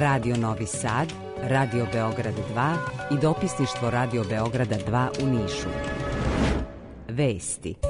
Radio Novi Sad, Radio Beograd 2 i dopisništvo Radio Beograda 2 u Nišu. Vesti.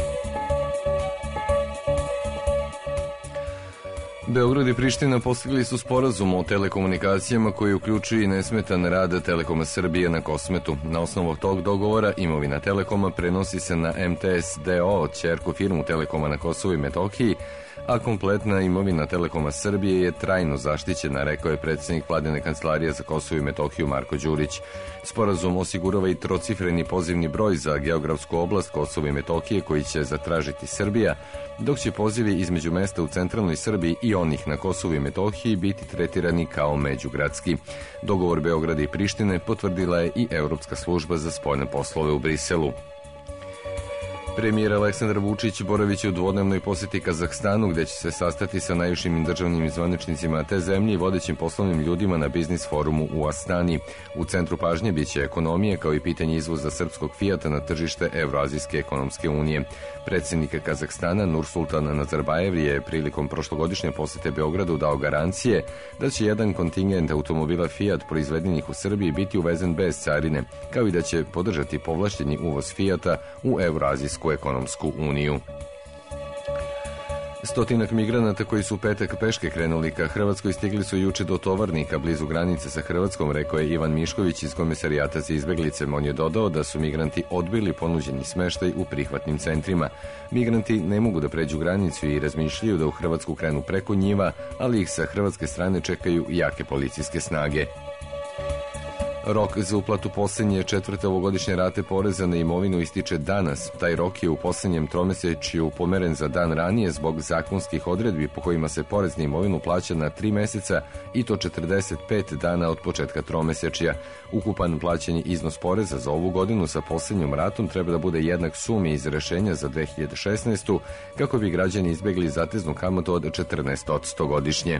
Beograd i Priština postigli su sporazum o telekomunikacijama koji uključuje i nesmetan rad Telekoma Srbije na Kosmetu. Na osnovu tog dogovora imovina Telekoma prenosi se na MTS DO, ćerku firmu Telekoma na Kosovu i Metohiji, a kompletna imovina Telekoma Srbije je trajno zaštićena, rekao je predsjednik Vladine kancelarije za Kosovo i Metohiju Marko Đurić. Sporazum osigurava i trocifreni pozivni broj za geografsku oblast Kosovo i Metohije koji će zatražiti Srbija, dok će pozivi između mesta u centralnoj Srbiji i onih na Kosovu i Metohiji biti tretirani kao međugradski. Dogovor Beograda i Prištine potvrdila je i Evropska služba za spoljne poslove u Briselu. Premijer Aleksandar Vučić boraviće u dvodnevnoj posjeti Kazahstanu, gde će se sastati sa najvišim državnim zvaničnicima te zemlje i vodećim poslovnim ljudima na biznis forumu u Astani. U centru pažnje biće ekonomije, kao i pitanje izvoza srpskog Fijata na tržište Evroazijske ekonomske unije. Predsjednik Kazahstana Nursultan Nazarbajev je prilikom prošlogodišnje posete Beogradu dao garancije da će jedan kontingent automobila Fiat proizvedenih u Srbiji biti uvezen bez carine, kao i da će podržati povlašćeni uvoz Fijata u Evroazijsku ekonomsku uniju. Stotinak migranata koji su u petak peške krenuli ka Hrvatskoj stigli su juče do Tovarnika blizu granice sa Hrvatskom, rekao je Ivan Mišković iz Komesarijata za izbeglice. On je dodao da su migranti odbili ponuđeni smeštaj u prihvatnim centrima. Migranti ne mogu da pređu granicu i razmišljaju da u Hrvatsku krenu preko njiva, ali ih sa hrvatske strane čekaju jake policijske snage. Rok za uplatu posljednje četvrte ovogodišnje rate poreza na imovinu ističe danas. Taj rok je u posljednjem tromesečju pomeren za dan ranije zbog zakonskih odredbi po kojima se porez na imovinu plaća na 3 meseca i to 45 dana od početka tromesečja. Ukupan plaćeni iznos poreza za ovu godinu sa posljednjom ratom treba da bude jednak sumi iz rešenja za 2016. kako bi građani izbegli zateznu kamatu od 14% godišnje.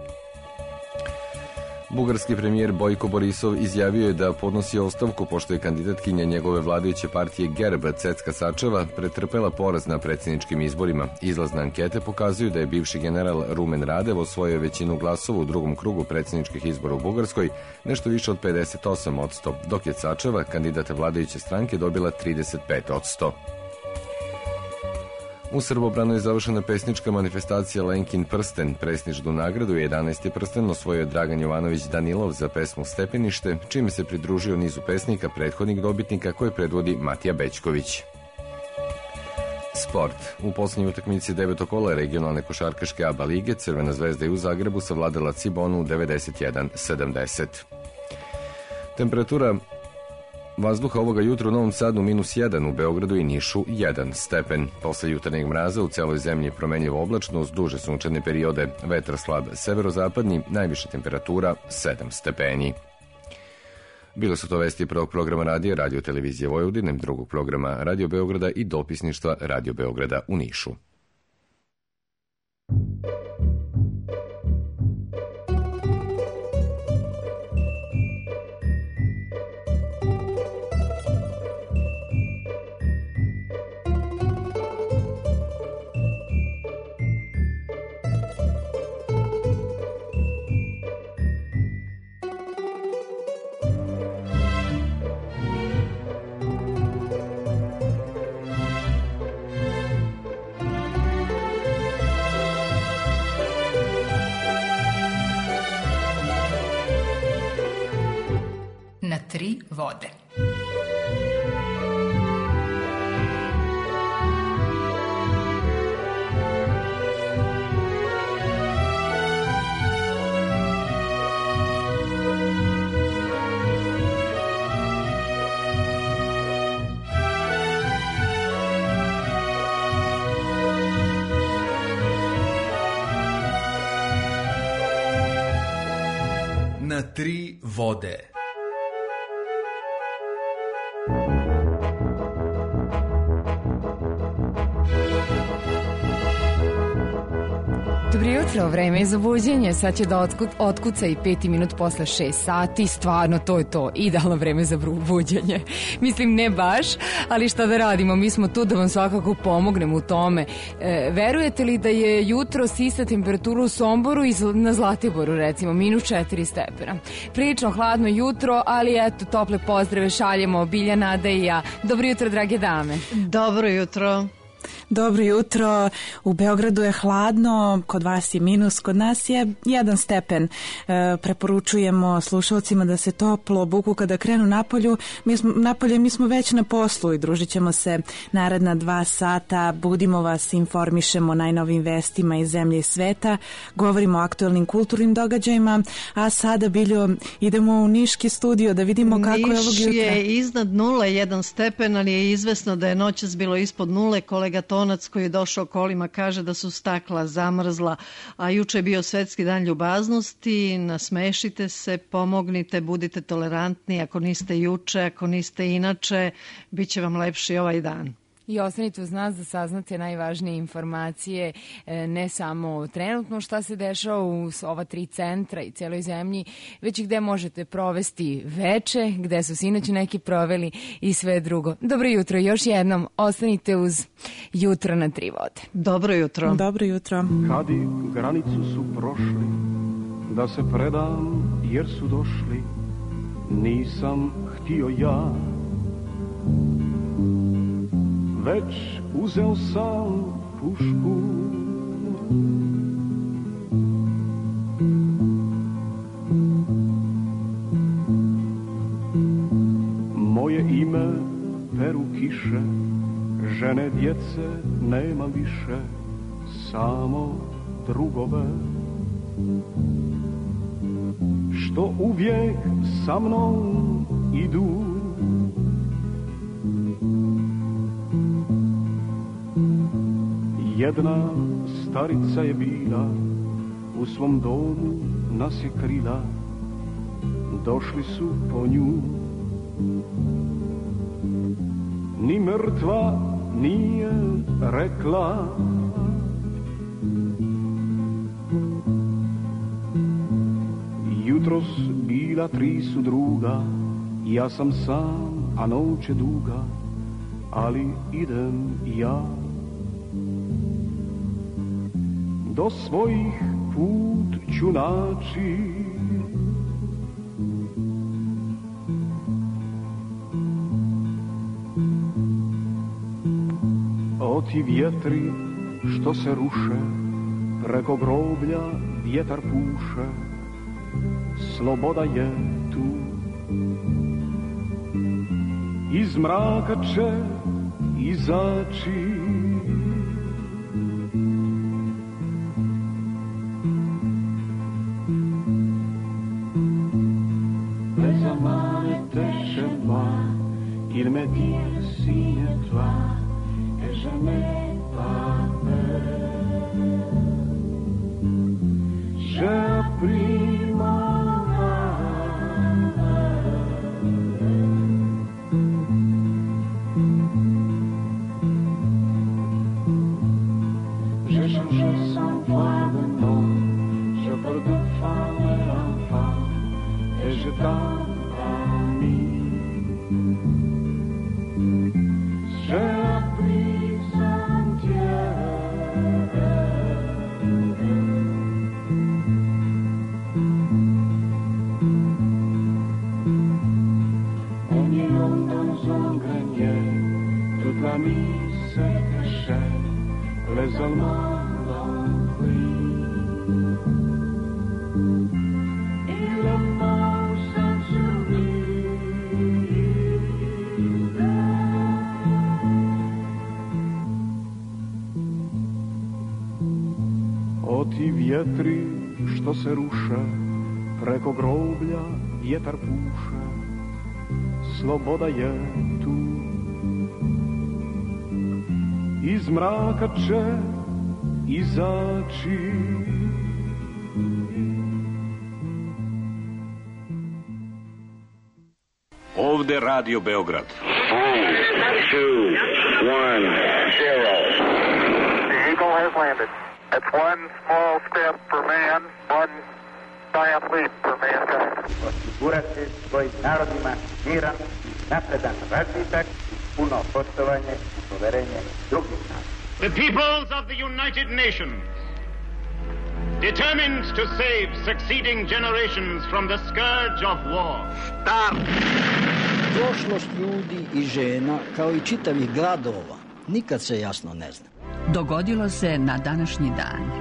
Bugarski premijer Bojko Borisov izjavio je da podnosi ostavku pošto je kandidatkinja njegove vladajuće partije GERB Cecka Sačeva pretrpela poraz na predsjedničkim izborima. Izlazne ankete pokazuju da je bivši general Rumen Radev osvojio većinu glasova u drugom krugu predsjedničkih izbora u Bugarskoj, nešto više od 58%, dok je Sačeva, kandidata vladajuće stranke, dobila 35%. U Srbobranu je završena pesnička manifestacija Lenkin prsten. Presničnu nagradu 11. prsten osvojio Dragan Jovanović Danilov za pesmu Stepenište, čime se pridružio nizu pesnika prethodnih dobitnika koje predvodi Matija Bećković. Sport. U posljednjoj utakmici 9. kola regionalne košarkaške ABA lige Crvena zvezda je u Zagrebu savladala Cibonu 91-70. Temperatura vazduha ovoga jutra u Novom Sadu -1, u Beogradu i Nišu 1 stepen. Posle jutarnjeg mraza u celoj zemlji promenljivo oblačno uz duže sunčane periode. Vetar slab severozapadni, najviša temperatura 7 stepeni. Bile su to vesti prvog programa radija Radio Televizije Vojvodine, drugog programa Radio Beograda i dopisništva Radio Beograda u Nišu. Na 3 vode. Na 3 vode. Dobro jutro, vreme je za buđenje. Sad će da otkuca i 5 minut posle 6 sati. Stvarno, to je to. Idealno vreme za buđenje. Mislim, ne baš, ali šta da radimo? Mi smo tu da vam svakako pomognemo u tome. Verujete li da je jutro ista temperatura u Somboru i na Zlatiboru, recimo, -4 stepena. Prilično hladno jutro, ali eto, tople pozdrave šaljemo Biljana, Nada i ja. Dobro jutro, drage dame. Dobro jutro. Dobro jutro, u Beogradu je hladno, kod vas je minus, kod nas je 1 stepen. Preporučujemo slušalcima da se toplo obuku kada krenu napolje, mi smo već na poslu i družit ćemo se naredna 2 sata, budimo vas, informišemo o najnovim vestima iz zemlje i sveta, govorimo o aktuelnim kulturnim događajima, a sada, Biljo, idemo u Niški studio da vidimo kako je ovog jutra. Niš je iznad 0,1 stepen, ali je izvesno da je noćas bilo ispod 0. Kolega Tonac koji je došao kolima kaže da su stakla zamrzla, a juče je bio Svetski dan ljubaznosti. Nasmešite se, pomognite, budite tolerantni. Ako niste juče, ako niste inače, bit će vam lepši ovaj dan. I ostanite uz nas da saznate najvažnije informacije, ne samo trenutno šta se dešava u ova 3 centra i cijeloj zemlji, već i gde možete provesti veče, gde su sinoć neki proveli i sve drugo. Dobro jutro, još jednom ostanite uz Jutro na 3 vode. Dobro jutro. Dobro jutro. Kad i granicu su prošli, da se predam jer su došli, nisam htio ja, već uzeo sam pušku. Moje ime peru kiše, žene, djece nema više, samo drugove, što uvijek sa mnom idu. Jedna starica je bila, u svom domu nas je krila, došli su po nju. Ni mrtva nije rekla, jutros bila 3 su druga, ja sam sam, a noć je duga, ali idem ja. Do svojih put ću naći, o ti vjetri što se ruše, preko groblja vjetar puše, sloboda je tu. Iz mraka će izaći, il me dit signe-toi et je n'ai pas peur. J'ai appris mon valeur. J'ai changé sans voir de nom, je parle de femme et d'enfant, et je t'en promis. J'ai appris sans Dieu. On y monte dans un grenier, toute la nuit se cachait, les Allemands l'ont pris. Il est mort sans sourire. O ti vjetri što se ruše, preko groblja vjetar puše, sloboda je tu. Iz mraka će izaći. Ovde Radio Beograd. 3, 2, 1, 0. The Eagle has landed. That's one small step for man, one giant leap for mankind. Osigurati svojim narodima miran, napredan razvitak, puno poštovanje i poverenje drugih naroda. The peoples of the United Nations, determined to save succeeding generations from the scourge of war. Start! Prošlost ljudi i žena, kao i čitavih gradova, nikad se jasno ne zna. Dogodilo se na današnji dan.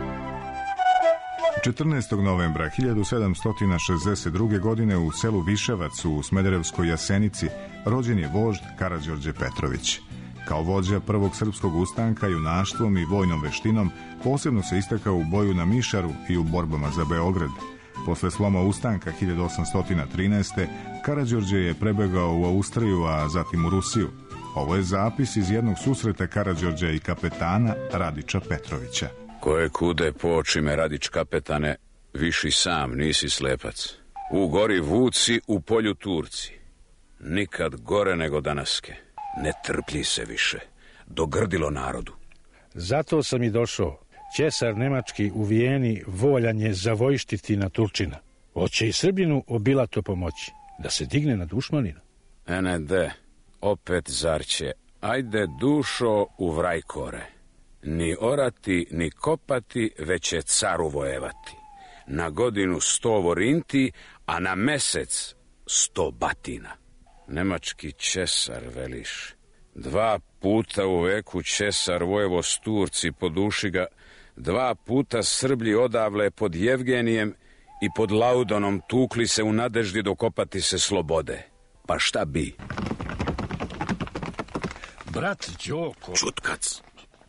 14. novembra 1762. godine u selu Viševac u Smederevskoj Jasenici rođen je vožd Karađorđe Petrović. Kao vođa prvog srpskog ustanka junaštvom i vojnom veštinom posebno se istakao u boju na Mišaru i u borbama za Beograd. Posle sloma ustanka 1813. Karađorđe je prebegao u Austriju, a zatim u Rusiju. Ovo je zapis iz jednog susreta Karađorđa i kapetana Radića Petrovića. Koje kude po očime, Radić kapetane, viši sam, nisi slepac. U gori vuci, u polju Turci. Nikad gore nego danaske. Ne trplji se više. Dogrdilo narodu. Zato sam i došao. Ćesar nemački u Vijeni voljan je zavojštiti na Turčina. Hoće i Srbinu obilato pomoći, da se digne na dušmanina. ND, opet zarće. Ajde dušo u vrajkore. Ni orati, ni kopati, već će caru vojevati. Na godinu 100 vorinti, a na mesec 100 batina. Nemački Ćesar, veliš. 2 puta u veku Ćesar vojevo s Turci, poduši ga. 2 puta Srblji odavle pod Jevgenijem i pod Laudonom tukli se u nadeždi dokopati se slobode. Pa šta bi? Brat Đoko... Čutkac.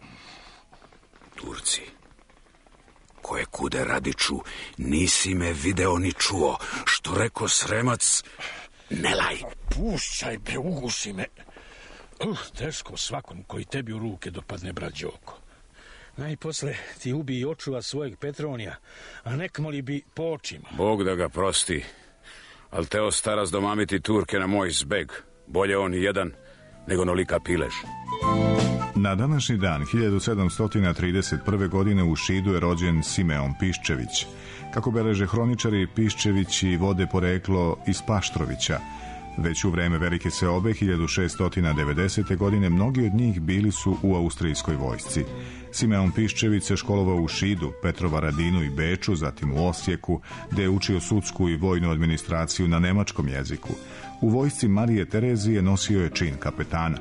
Turci. Koje kude, Radiću, nisi me video ni čuo. Što reko Sremac, ne laj. Pušćaj, bre, uguši me. Teško svakom koji tebi u ruke dopadne, brat Đoko. Najposle ti ubi i očuva svojeg Petronija, a nek moli bi po očima. Bog da ga prosti, al teo staras domamiti Turke na moj zbeg. Bolje on jedan nego nolika pilež. Na današnji dan, 1731. godine u Šidu je rođen Simeon Piščević. Kako beleže hroničari, Piščevići vode poreklo iz Paštrovića. Već u vreme Velike seobe 1690. godine mnogi od njih bili su u austrijskoj vojsci. Simeon Piščević se školovao u Šidu, Petrovaradinu i Beču, zatim u Osijeku, gde je učio sudsku i vojnu administraciju na nemačkom jeziku. U vojsci Marije Terezije nosio je čin kapetana.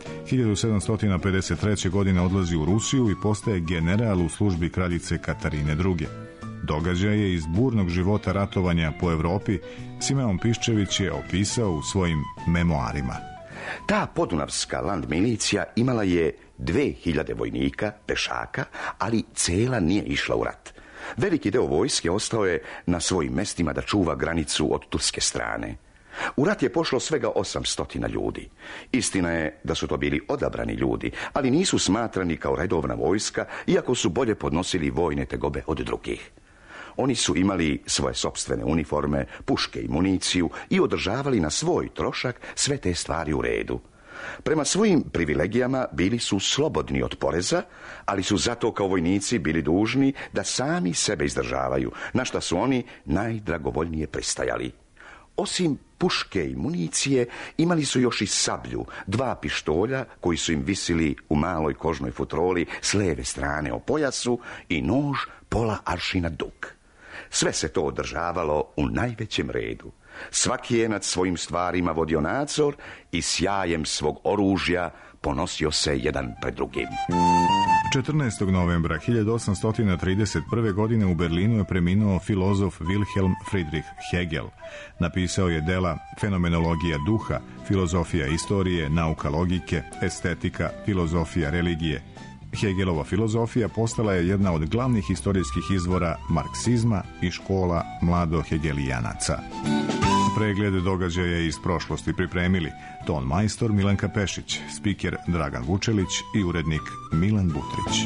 1753. godine odlazi u Rusiju i postaje general u službi kraljice Katarine II. Događaje iz burnog života ratovanja po Evropi Simeon Piščević je opisao u svojim memoarima. Ta podunavska land milicija imala je 2000 vojnika, pešaka, ali cela nije išla u rat. Veliki deo vojske ostao je na svojim mestima da čuva granicu od turske strane. U rat je pošlo svega 800 ljudi. Istina je da su to bili odabrani ljudi, ali nisu smatrani kao redovna vojska, iako su bolje podnosili vojne tegobe od drugih. Oni su imali svoje sopstvene uniforme, puške i municiju i održavali na svoj trošak sve te stvari u redu. Prema svojim privilegijama bili su slobodni od poreza, ali su zato kao vojnici bili dužni da sami sebe izdržavaju, na šta su oni najdragovoljnije pristajali. Osim puške i municije, imali su još i sablju, 2 pištolja koji su im visili u maloj kožnoj futroli s leve strane o pojasu i nož pola aršina dug. Sve se to održavalo u najvećem redu. Svaki je nad svojim stvarima vodio nadzor i sjajem svog oružja ponosio se jedan pred drugim. 14. novembra 1831. godine u Berlinu je preminuo filozof Wilhelm Friedrich Hegel. Napisao je dela Fenomenologija duha, Filozofija istorije, Nauka logike, Estetika, Filozofija religije. Hegelova filozofija postala je jedna od glavnih istorijskih izvora marksizma i škola mladohegelijanaca. Pregled događaja iz prošlosti pripremili ton majstor Milanka Pešić, spiker Dragan Vučelić i urednik Milan Butrić.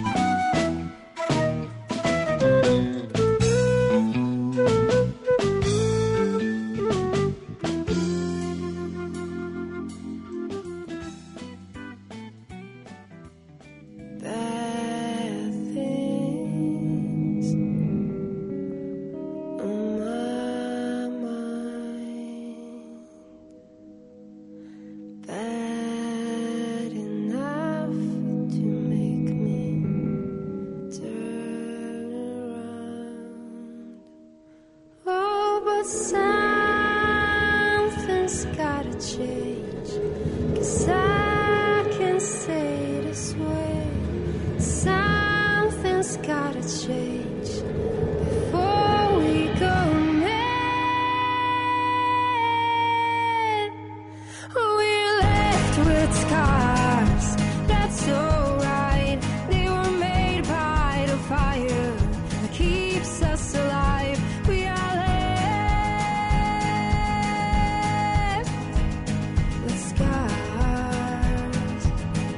but something's gotta change, 'cause I can't stay this way. Something's gotta change before we go mad. We're left with scars, that's alright. They were made by the fire that keeps us alive. We are left with scars.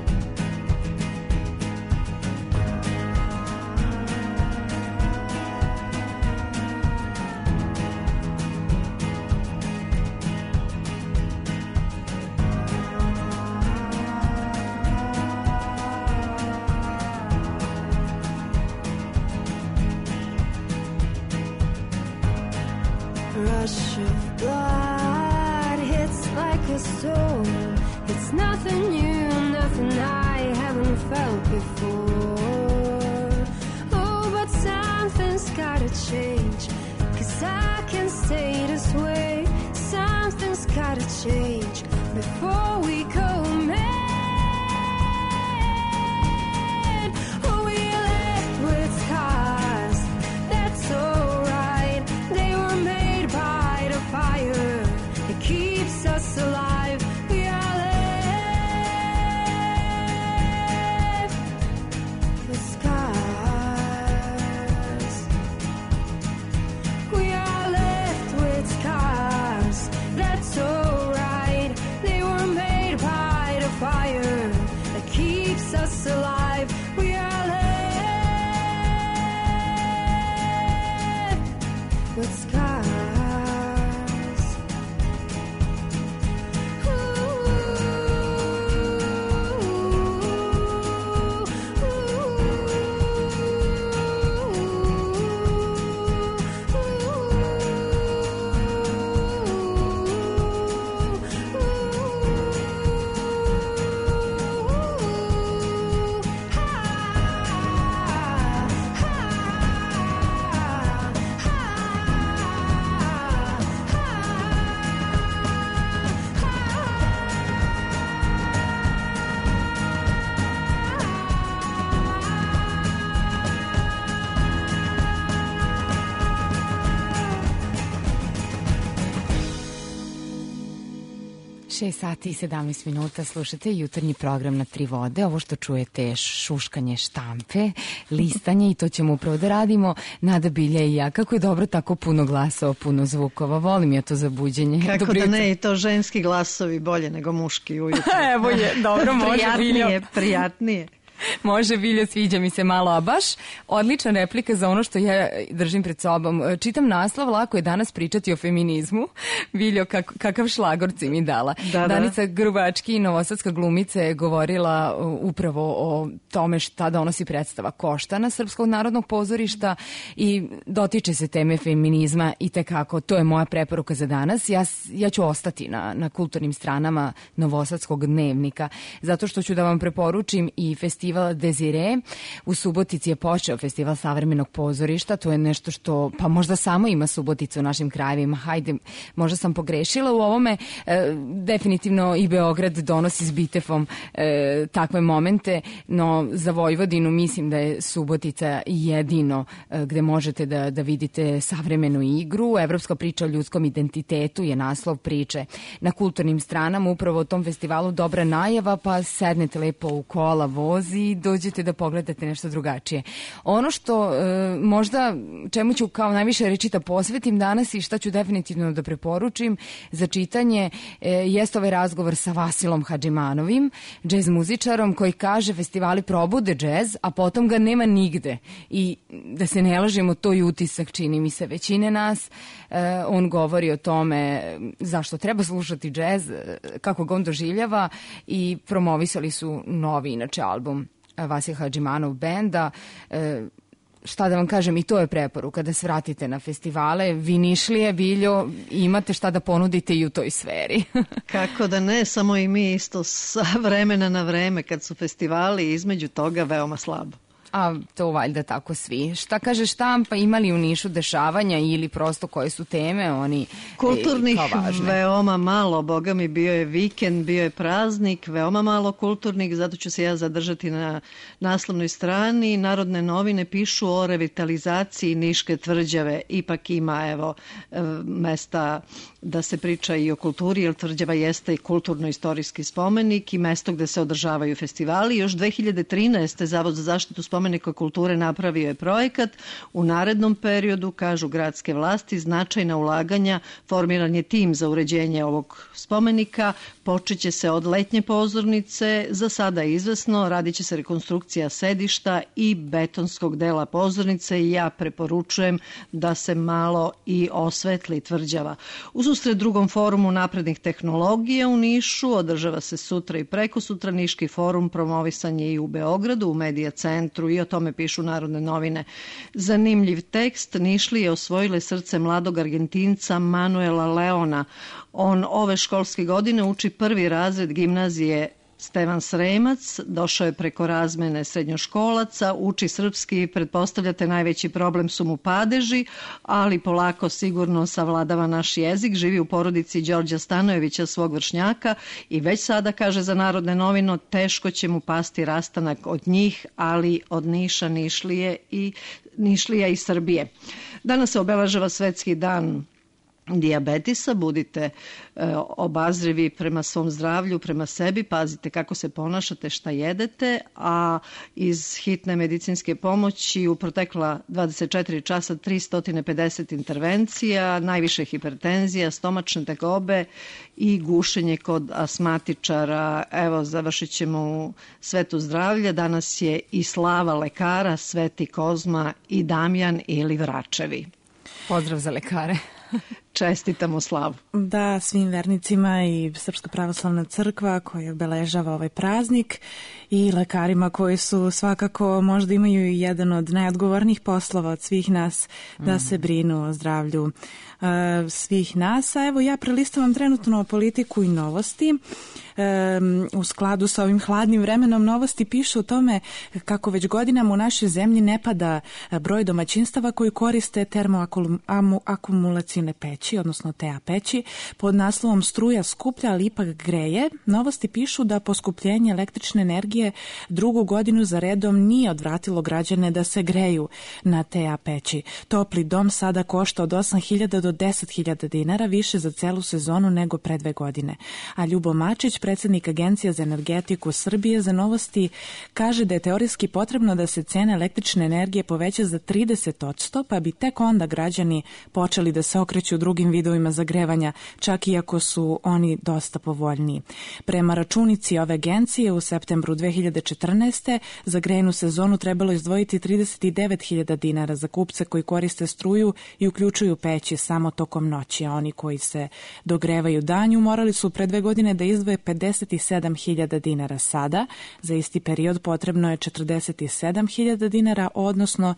Rush of blood hits like a storm. It's nothing new, nothing I haven't felt before. Oh, but something's gotta change, 'cause I can't stay this way. Something's gotta change before we go mad. Oh, we're left with scars, that's alright. They were made by the fire that keeps us alive. We are left with scars. We are left with scars, that's alright. They were made by the fire that keeps us alive. We are left with scars. Šest sati i 17 minuta, slušate jutarnji program na Tri vode. Ovo što čujete je šuškanje štampe, listanje i to ćemo upravo da radimo. Nada Bilja i ja. Kako je dobro tako puno glasova, puno zvukova. Volim ja to za buđenje. Kako Dobrica. da ne, i to ženski glasovi bolje nego muški ujutro. Evo je, dobro, može Bilja. Prijatnije. Može, Bilja, sviđa mi se malo, a baš odlična replika za ono što ja držim pred sobom. Čitam naslov, lako je danas pričati o feminizmu. Biljo, kakav šlagor si mi dala. Da. Danica Grubački, novosadska glumica, je govorila upravo o tome šta donosi predstava Koštana Srpskog narodnog pozorišta i dotiče se teme feminizma i tekako. To je moja preporuka za danas. Ja ću ostati na kulturnim stranama Novosadskog dnevnika, zato što ću da vam preporučim i festival Desire. U Subotici je počeo festival savremenog pozorišta. To je nešto što pa možda samo ima Subotica u našim krajevima. Hajde, možda sam pogrešila u ovome. Definitivno i Beograd donosi s Bitefom takve momente, no za Vojvodinu mislim da je Subotica jedino gde možete da vidite savremenu igru. Evropska priča o ljudskom identitetu je naslov priče na kulturnim stranama. Upravo o tom festivalu dobra najava, pa sednete lepo u kola, vozi i dođete da pogledate nešto drugačije. Ono što možda čemu ću kao najviše rečita posvetim danas i šta ću definitivno da preporučim za čitanje jeste ovaj razgovor sa Vasilom Hadžimanovim, džez muzičarom, koji kaže festivali probude džez, a potom ga nema nigde. I da se ne lažemo, to je utisak, čini mi se, većine nas. On govori o tome zašto treba slušati džez, kako ga on doživljava, i promovisali su novi, inače, album Vasil Hadžimanov benda. Šta da vam kažem, i to je preporuka, da se vratite na festivale. Vi Nišlije, Biljo, imate šta da ponudite i u toj sferi. Kako da ne, samo i mi isto sa vremena na vreme, kad su festivali, između toga veoma slabo. A to valjda tako svi. Šta kaže štampa, imali u Nišu dešavanja ili prosto koje su teme oni kulturnih kao važne? Veoma malo, boga mi, bio je vikend, bio je praznik, veoma malo kulturnih, zato ću se ja zadržati na naslovnoj strani. Narodne novine pišu o revitalizaciji Niške tvrđave, ipak ima evo mesta da se priča i o kulturi, jer tvrđava jeste i kulturno-istorijski spomenik i mesto gde se održavaju festivali. Još 2013. Zavod za zaštitu spomenika kulture napravio je projekat. U narednom periodu, kažu gradske vlasti, značajna ulaganja, formiran je tim za uređenje ovog spomenika, počeće se od letnje pozornice, za sada je izvesno, radit će se rekonstrukcija sedišta i betonskog dela pozornice i ja preporučujem da se malo i osvetli tvrđava. Ususret drugom forumu naprednih tehnologija u Nišu održava se sutra i prekosutra. Niški forum promovisan je i u Beogradu, u Medija centru, i o tome pišu Narodne novine. Zanimljiv tekst, Nišlije osvojile srce mladog Argentinca Manuela Leona. On ove školske godine uči prvi razred gimnazije Stevan Sremac, došao je preko razmene srednjoškolaca, uči srpski, pretpostavljate najveći problem su mu padeži, ali polako sigurno savladava naš jezik, živi u porodici Đorđa Stanojevića, svog vršnjaka, i već sada, kaže za Narodne novine, teško će mu pasti rastanak od njih, ali od Niša, Nišlija i Srbije. Danas se obeležava Svetski dan dijabetisa, budite obazrivi prema svom zdravlju, prema sebi, pazite kako se ponašate, šta jedete, a iz hitne medicinske pomoći u protekla 24 časa 350 intervencija, najviše hipertenzija, stomačne tegobe i gušenje kod asmatičara. Evo, završit ćemo u svetu zdravlja. Danas je i slava lekara, Sveti Kozma i Damjan ili Vračevi. Pozdrav za lekare. Čestitamo slavu. Da, svim vernicima i Srpska pravoslavna crkva koja obeležava ovaj praznik i lekarima koji su svakako možda imaju jedan od najodgovornijih poslova od svih nas da se brinu o zdravlju svih nas. A evo ja prelistavam trenutno politiku i novosti. U skladu sa ovim hladnim vremenom novosti pišu o tome kako već godinama u našoj zemlji ne pada broj domaćinstava koji koriste termoakumulacione peći, odnosno TA peći, pod naslovom struja skuplja, ali ipak greje. Novosti pišu da poskupljenje električne energije drugu godinu za redom nije odvratilo građane da se greju na TA peći. Topli dom sada košta od 8.000 do 10.000 dinara, više za celu sezonu nego pre 2 godine. A Ljubo Mačić, predsjednik Agencije za energetiku Srbije, za novosti kaže da je teorijski potrebno da se cena električne energije poveća za 30%, pa bi tek onda građani počeli da se okreću drugim vidovima zagrevanja, čak i ako su oni dosta povoljniji. Prema računici ove agencije u septembru 2014. za grejnu sezonu trebalo izdvojiti 39.000 dinara za kupce koji koriste struju i uključuju peći samo tokom noći, a oni koji se dogrevaju danju morali su pre 2 godine da izdvoje 57.000 dinara. Sada za isti period potrebno je 47.000 dinara, odnosno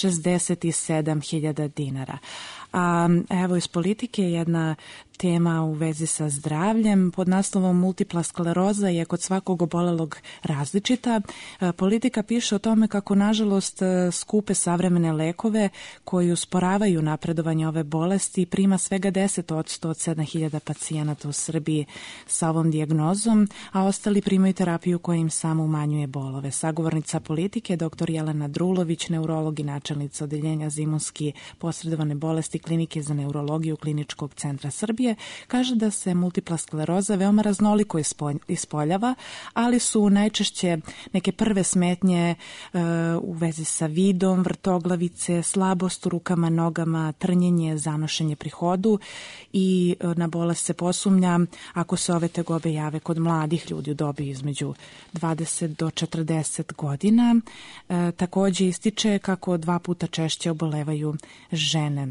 67.000 dinara. A evo iz politike jedna tema u vezi sa zdravljem pod naslovom multipla skleroza je kod svakog obolelog različita. Politika piše o tome kako nažalost skupe savremene lekove koji usporavaju napredovanje ove bolesti prima svega 10% od 7.000 pacijenata u Srbiji sa ovom dijagnozom, a ostali primaju terapiju koja im samo umanjuje bolove. Sagovornica politike dr. Jelena Drulović, neurolog i načelnica odeljenja za imunski posredovane bolesti Klinike za neurologiju Kliničkog centra Srbije, kaže da se multipla skleroza veoma raznoliko ispoljava, ali su najčešće neke prve smetnje u vezi sa vidom, vrtoglavice, slabost u rukama, nogama, trnjenje, zanošenje pri hodu i na bolest se posumnja ako se ove tegobe jave kod mladih ljudi u dobi između 20 do 40 godina. Takođe ističe kako 2 puta češće obolevaju žene.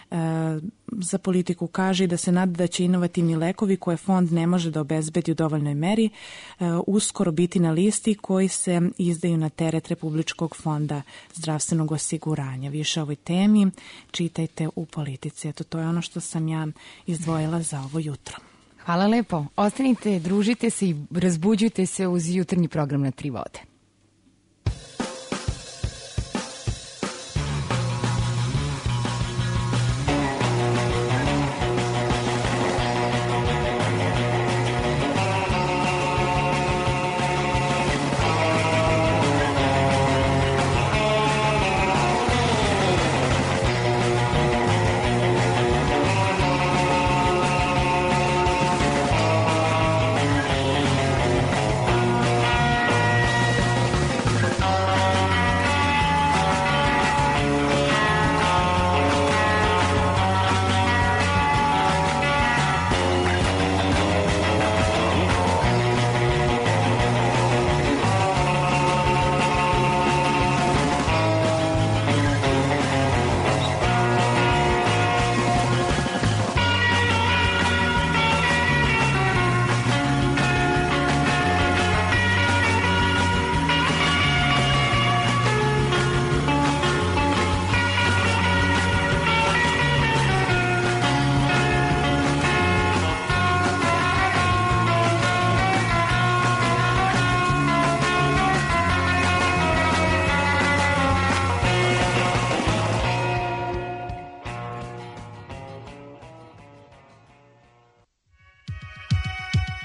Za politiku kaže da se nada da će inovativni lekovi koje fond ne može da obezbedi u dovoljnoj meri uskoro biti na listi koji se izdaju na teret Republičkog fonda zdravstvenog osiguranja. Više o ovoj temi čitajte u Politici. Eto, to je ono što sam ja izdvojila za ovo jutro. Hvala lepo. Ostanite, družite se i razbuđujte se uz jutarnji program na 3 vode.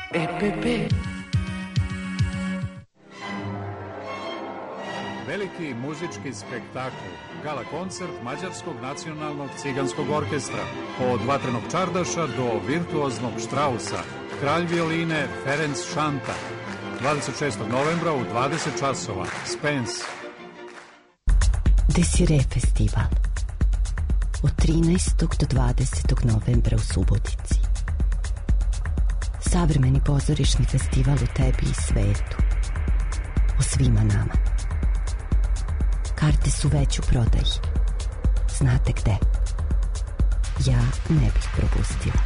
EPP. Veliki muzički spektakl, gala koncert Mađarskog nacionalnog ciganskog orkestra. Od vatrenog čardaša do virtuoznog Štrausa. Kralj violine Ferenc Šanta. 26. novembra u 20 časova. Spence. Desire festival. Od 13. do 20. novembra u Subotici. Savremeni pozorišni festival o tebi i svetu. O svima nama. Karte su već u prodaji. Znate gde? Ja ne bih propustila.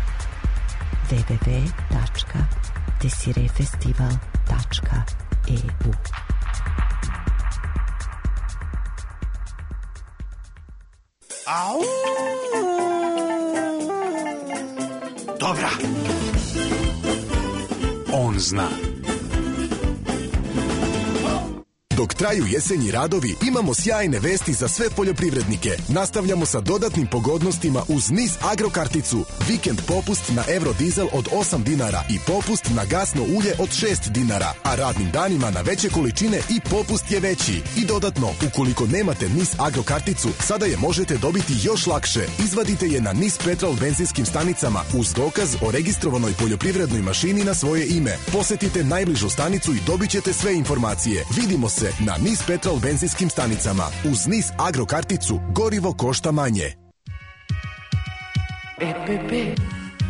www.desirefestival.eu. Au! Dobra. On zna. Dok traju jesenji radovi, imamo sjajne vesti za sve poljoprivrednike. Nastavljamo sa dodatnim pogodnostima uz NIS Agrokarticu. Vikend popust na Eurodizel od 8 dinara i popust na gasno ulje od 6 dinara. A radnim danima na veće količine i popust je veći. I dodatno, ukoliko nemate NIS Agrokarticu, sada je možete dobiti još lakše. Izvadite je na NIS Petrol benzinskim stanicama uz dokaz o registrovanoj poljoprivrednoj mašini na svoje ime. Posetite najbližu stanicu i dobit ćete sve informacije. Vidimo se na NIS Petrol benzinskim stanicama. Uz NIS Agrokarticu gorivo košta manje. EPP.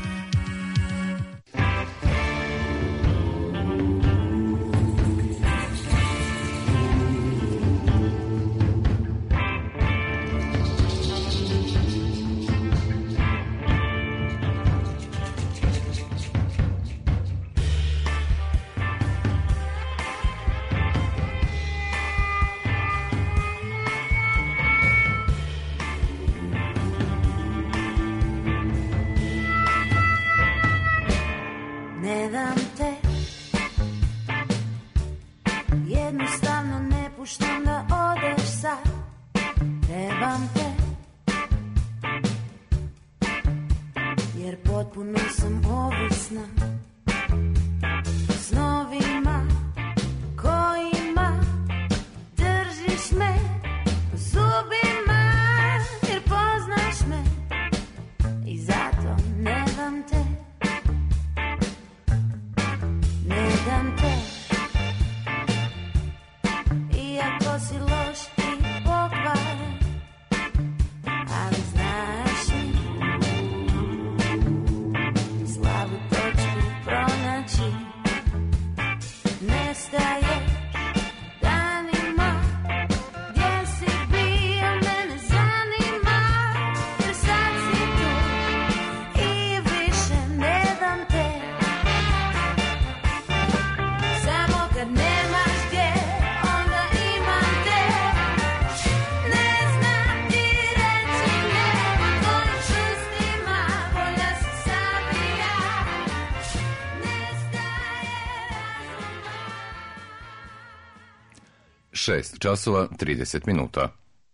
Šest časova 30 minuta.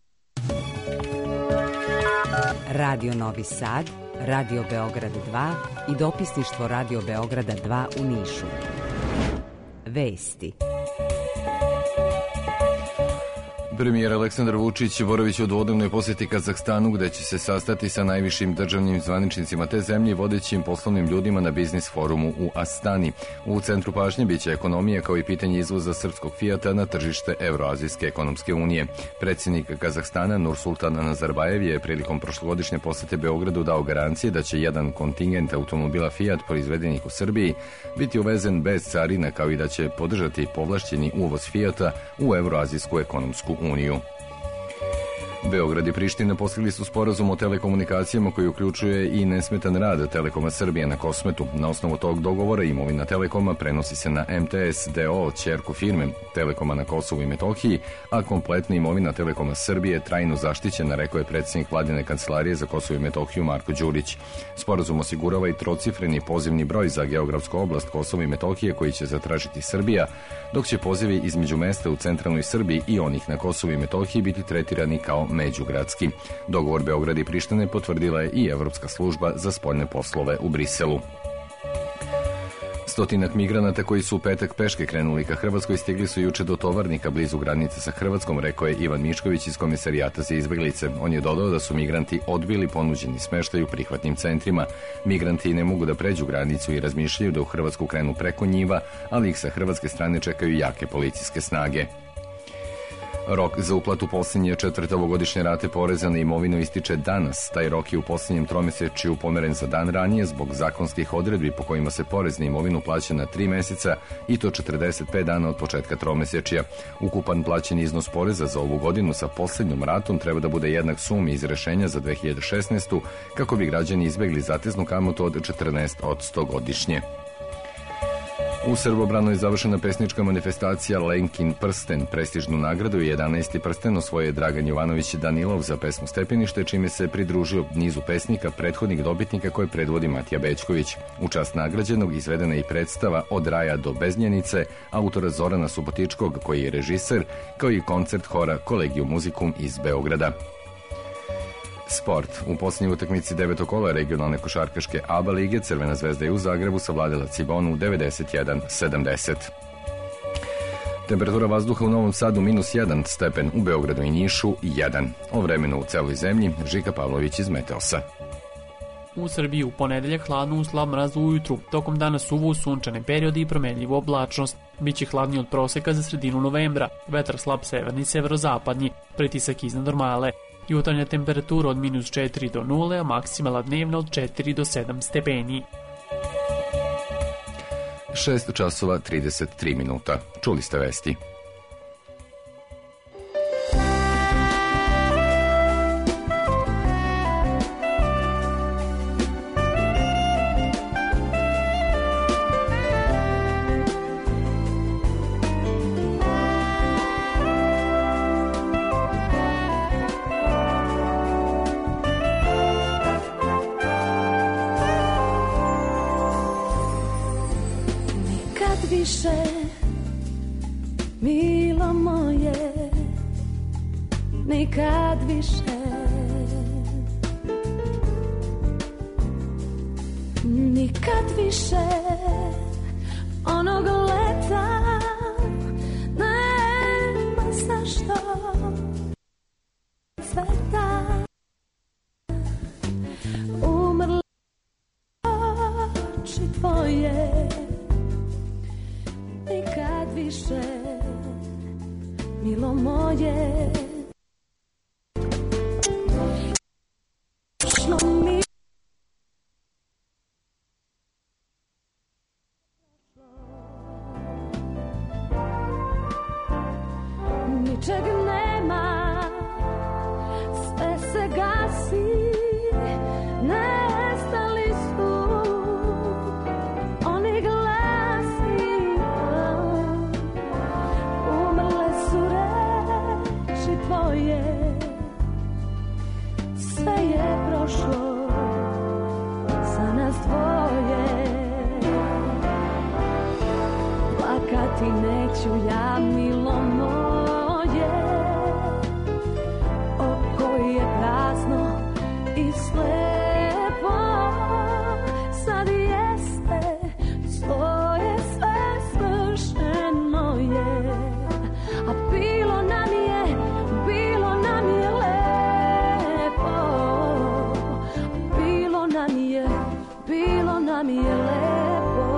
Radio Novi Sad, Radio Beograd 2 i dopisništvo Radio Beograda 2 u Nišu. Vesti. Premijer Aleksandar Vučić boraviće u dvodnevnoj posjeti Kazahstanu, gde će se sastati sa najvišim državnim zvaničnicima te zemlje i vodećim poslovnim ljudima na biznis forumu u Astani. U centru pažnje biće ekonomija kao i pitanje izvoza srpskog Fijata na tržište Evroazijske ekonomske unije. Predsjednik Kazahstana Nursultan Nazarbajev je prilikom prošlogodišnje posete Beogradu dao garancije da će jedan kontingent automobila Fiat proizvedenih u Srbiji biti uvezen bez carina, kao i da će podržati povlašćeni uvoz Fijata u Evroazijsku ekonomsku uniju. Beograd i Priština postigli su sporazum o telekomunikacijama koji uključuje i nesmetan rad Telekoma Srbije na Kosmetu. Na osnovu tog dogovora imovina Telekoma prenosi se na MTS DO, ćerku firme Telekoma na Kosovu i Metohiji, a kompletna imovina Telekoma Srbije je trajno zaštićena, rekao je predsjednik Vladine kancelarije za Kosovo i Metohiju Marko Đurić. Sporazum osigurava i trocifreni pozivni broj za geografsku oblast Kosovo i Metohije koji će zatražiti Srbija, dok će pozivi između mesta u centralnoj Srbiji i onih na Kosovu i Metohiji biti tretirani kao međugradski. Dogovor Beograda i Prištine potvrdila je i Evropska služba za spoljne poslove u Briselu. Stotinak migranata koji su u petak peške krenuli ka Hrvatskoj stigli su juče do Tovarnika blizu granice sa Hrvatskom, rekao je Ivan Mišković iz Komisarijata za izbeglice. On je dodao da su migranti odbili ponuđeni smeštaj u prihvatnim centrima. Migranti ne mogu da pređu granicu i razmišljaju da u Hrvatsku krenu preko njiva, ali ih sa hrvatske strane čekaju jake policijske snage. Rok za uplatu posljednje četvrte ovogodišnje rate poreza na imovinu ističe danas. Taj rok je u posljednjem tromesečju pomeren za dan ranije zbog zakonskih odredbi po kojima se porez na imovinu plaća na 3 meseca i to 45 dana od početka tromesečja. Ukupan plaćeni iznos poreza za ovu godinu sa posljednjom ratom treba da bude jednak sumi iz rešenja za 2016. kako bi građani izbegli zateznu kamatu od 14% godišnje. U Srbobranu je završena pesnička manifestacija Lenkin prsten. Prestižnu nagradu i 11. prsten osvojio je Dragan Jovanović Danilov za pesmu Stepenište, čime se pridružio nizu pesnika prethodnih dobitnika koje predvodi Matija Bećković. U čast nagrađenog izvedena je i predstava Od raja do Beznjenice autora Zorana Subotičkog, koji je režiser, kao i koncert hora Collegium Musicum iz Beograda. Sport. U posljednjoj utakmici 9. kola regionalne košarkaške ABA lige Crvena zvezda je u Zagrebu savladala Cibonu 91-70. Temperatura vazduha u Novom Sadu -1 stepen, u Beogradu i Nišu 1. O vremenu u celoj zemlji Žika Pavlović iz Meteosa. U Srbiji u ponedeljak hladno uz slab mraz ujutru, tokom dana suvo sunčane periodi i promenljivu oblačnost. Biće hladniji od proseka za sredinu novembra, vetar slab severni i severozapadni, pritisak iznad normale. Jutarnja temperatura od -4 do 0, a maksimalna dnevna od 4 do 7 stepeni. 6 časova 33 minuta. Čuli ste vesti. Milo moje, nikad više, nikad više onog leta nema zašto sveta umrle oči tvoje, nikad više, milo moje. Što mi ničeg nema, sve se gasi, nestali su oni glasi, umrle su reči tvoje, sve je prošlo za nas dvoje. Plakati neću ja, milo moje, oko je prazno i slepo, sad jeste, to je sve svršeno je, a bilo nam je lepo, bilo nam je lepo.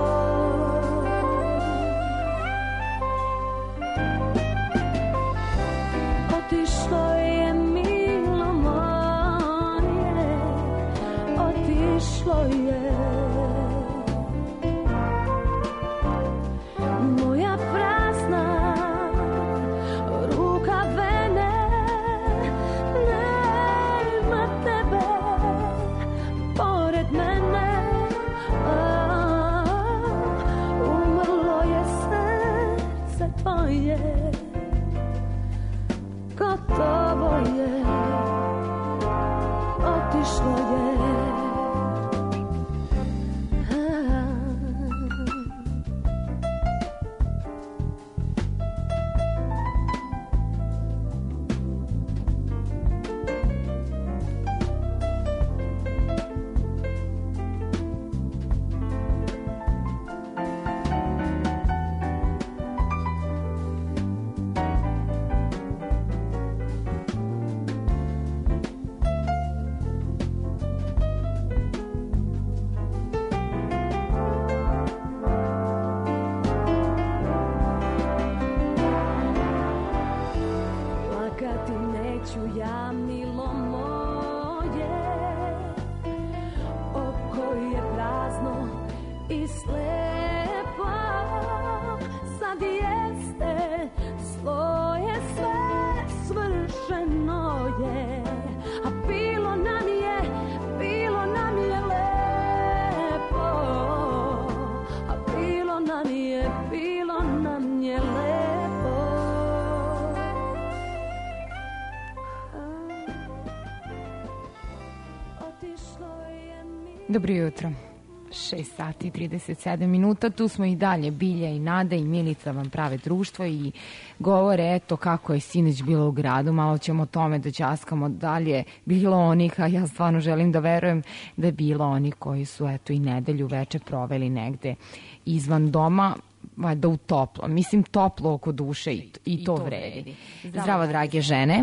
Otišlo je, milo moje, otišlo je. Moja prazna ruka vene, nema tebe pored mene. Umrlo je srce tvoje, gotovo je, otišlo je. i slepa, sad jeste svoje sve svršeno je, a bilo nam je lepo, a bilo nam je lepo. Dobro jutro. 6 sati i 37 minuta, tu smo i dalje, Bilja i Nada i Milica vam prave društvo i govore eto kako je sinoć bilo u gradu, malo ćemo o tome da ćaskamo dalje, bilo onih, a ja stvarno želim da verujem da je bilo oni koji su eto i nedelju veče proveli negde izvan doma, da u toplo, mislim toplo oko duše i to vredi. Zdravo drage žene.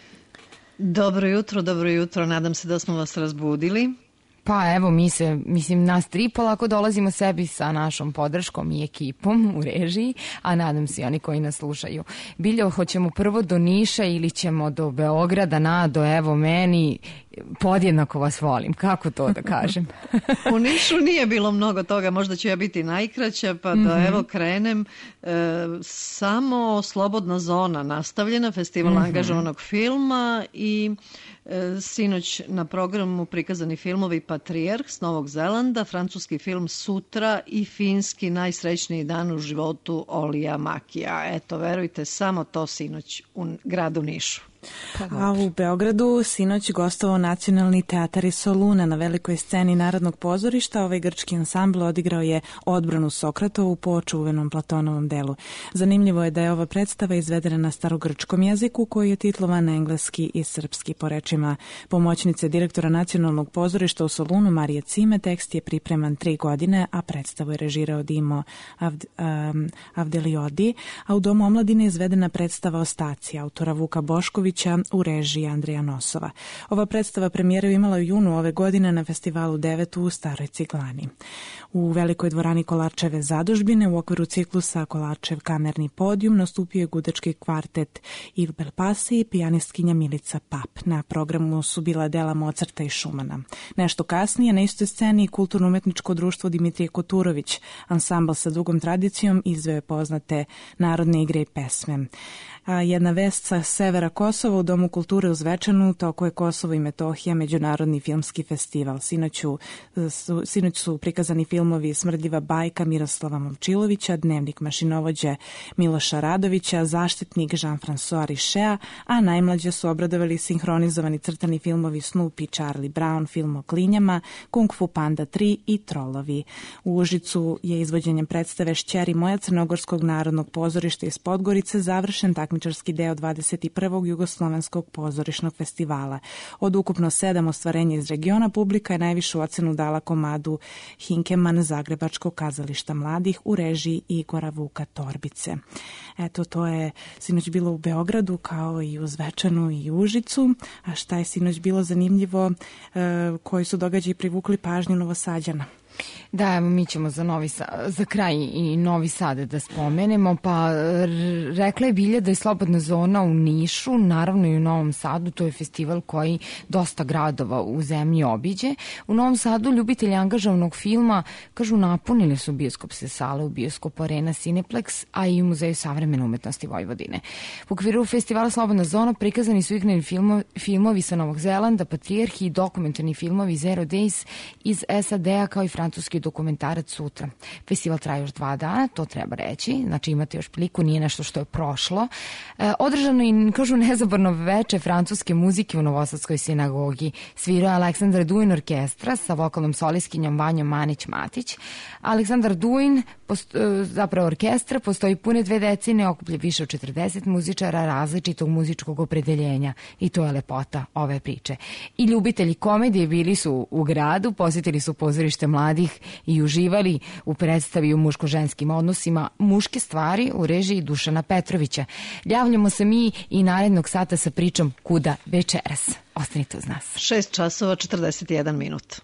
Dobro jutro, nadam se da smo vas razbudili. Pa evo mislim nas tri polako dolazimo sebi sa našom podrškom i ekipom u režiji, a nadam se i oni koji nas slušaju. Biljo, hoćemo prvo do Niša ili ćemo do Beograda? Nado, evo meni, podjednako vas volim, kako to da kažem? U Nišu nije bilo mnogo toga, možda ću ja biti najkraća, pa da evo krenem. Samo Slobodna zona nastavljena, festival angažovanog filma i sinoć na programu prikazani filmovi Patrijarh s Novog Zelanda, francuski film Sutra i finski Najsrećniji dan u životu Olija Makija. Eto, verujte, samo to sinoć u gradu Nišu. A u Beogradu sinoć gostovao Nacionalni teatar iz Soluna na velikoj sceni Narodnog pozorišta. Ovaj grčki ansambl odigrao je Odbranu Sokratovu po čuvenom Platonovom delu. Zanimljivo je da je ova predstava izvedena na starogrčkom jeziku koji je titlovan na engleski i srpski. Po rečima pomoćnice direktora Nacionalnog pozorišta u Solunu Marije Cime, tekst je pripreman 3 godine, a predstavu je režirao Dimo Avdeliodi, a u Domu omladine je izvedena predstava Ostaci autora Vuka Boškovića u režiji Andreja Nosova. Ova predstava premijeru imala u junu ove godine na festivalu 9 u Staroj Ciglani. U velikoj dvorani Kolarčeve zadužbine u okviru ciklusa Kolarčev kamerni podijum nastupio je gudački kvartet Il Belpasi i pijanistkinja Milica Pap. Na programu su bila dela Mozarta i Šumana. Nešto kasnije na istoj sceni kulturno-umetničko društvo Dimitrije Koturović, ansambl sa dugom tradicijom, izveo je poznate narodne igre i pesme. Jedna vest sa severa Kosova u Domu kulture u Zvečanu, toko je Kosovo i Metohija, međunarodni filmski festival. Sinoć su prikazani filmovi Smrdljiva bajka Miroslava Momčilovića, Dnevnik mašinovođe Miloša Radovića, Zaštitnik Jean-François Richea, a najmlađe su obradovali sinhronizovani crtani filmovi Snoopy, Charlie Brown, film o klinjama, Kung Fu Panda 3 i Trolovi. U Užicu je izvođenjem predstave Šćeri moja Crnogorskog narodnog pozorišta iz Podgorice završen takmičarski deo 21. Jugoslovenskog pozorišnog festivala. Od ukupno 7 ostvarenja iz regiona, publika je najvišu ocenu dala komadu Hinkeman Zagrebačkog kazališta mladih u režiji Igora Vuka Torbice. Eto, to je sinoć bilo u Beogradu kao i u Zvečanu i Užicu. A šta je sinoć bilo zanimljivo, koji su događaji privukli pažnju Novosađana? Da, evo mi ćemo za kraj i Novi Sad da spomenemo, pa rekla je Bilja da je Slobodna zona u Nišu, naravno i u Novom Sadu, to je festival koji dosta gradova u zemlji obiđe. U Novom Sadu ljubitelji angažovanog filma, kažu, napunili su bioskopske sale u bioskopu Arena Cineplex, a i u Muzeju savremene umetnosti Vojvodine. U okviru festivala Slobodna zona prikazani su igrani filmovi sa Novog Zelanda, Patrijarh i dokumentarni filmovi Zero Days iz SAD-a kao i francuski dokumentarac Sutra. Festival traje još 2 dana, to treba reći, znači imate još priliku, nije nešto što je prošlo. Održano i, kažu, nezaborno veče francuske muzike u Novosadskoj sinagogi. Svirao je Aleksandar Duin orkestra sa vokalnom solistkinjom Vanjom Manić-Matić. Aleksandar Duin, zapravo orkestra, postoji pune 2 decenije, okuplja više od 40 muzičara različitog muzičkog opredeljenja i to je lepota ove priče. I ljubitelji komedije bili su u gradu, posjetili su pozorište mladih i uživali u predstavi u muško-ženskim odnosima Muške stvari u režiji Dušana Petrovića. Javljamo se mi i narednog sata sa pričom Kuda večeras. Ostanite uz nas. 6 časova 41 minut.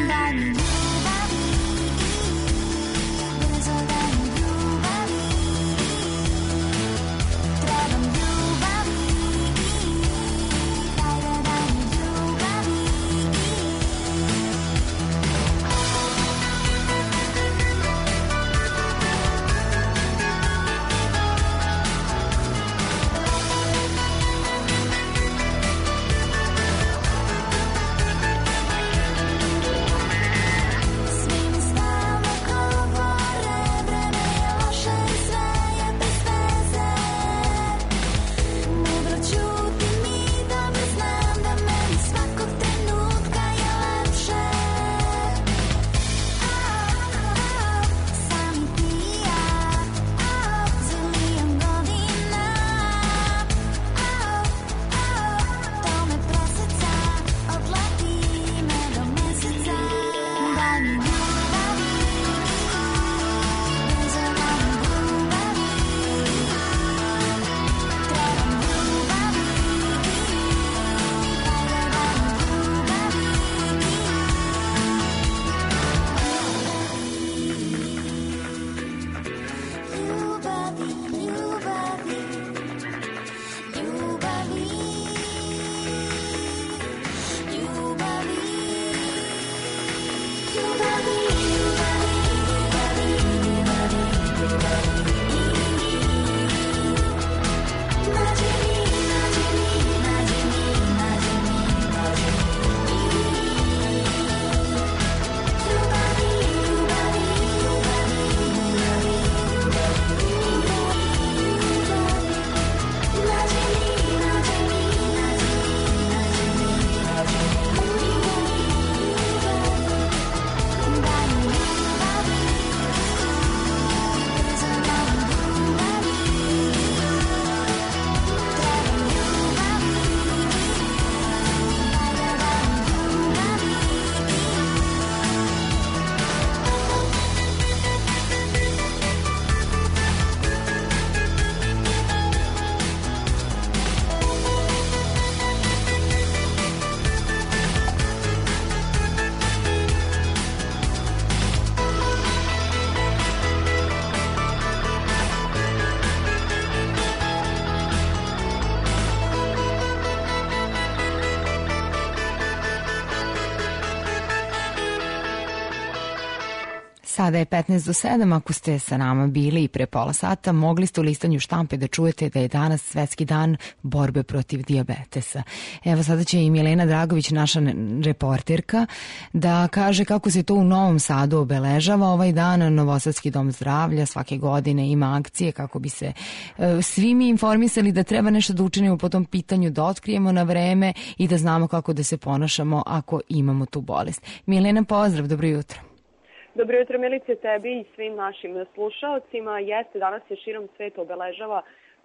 Sada je 15 do 7, ako ste sa nama bili i pre pola sata, mogli ste u listanju štampe da čujete da je danas Svetski dan borbe protiv dijabetesa. Evo sada će i Milena Dragović, naša reporterka, da kaže kako se to u Novom Sadu obeležava ovaj dan. Novosadski dom zdravlja svake godine ima akcije kako bi se svi mi informisali da treba nešto da učinimo po tom pitanju, da otkrijemo na vreme i da znamo kako da se ponašamo ako imamo tu bolest. Milena, pozdrav, dobro jutro. Dobro jutro, Milice, tebi i svim našim slušaocima. Jeste, danas se širom sveta obeležava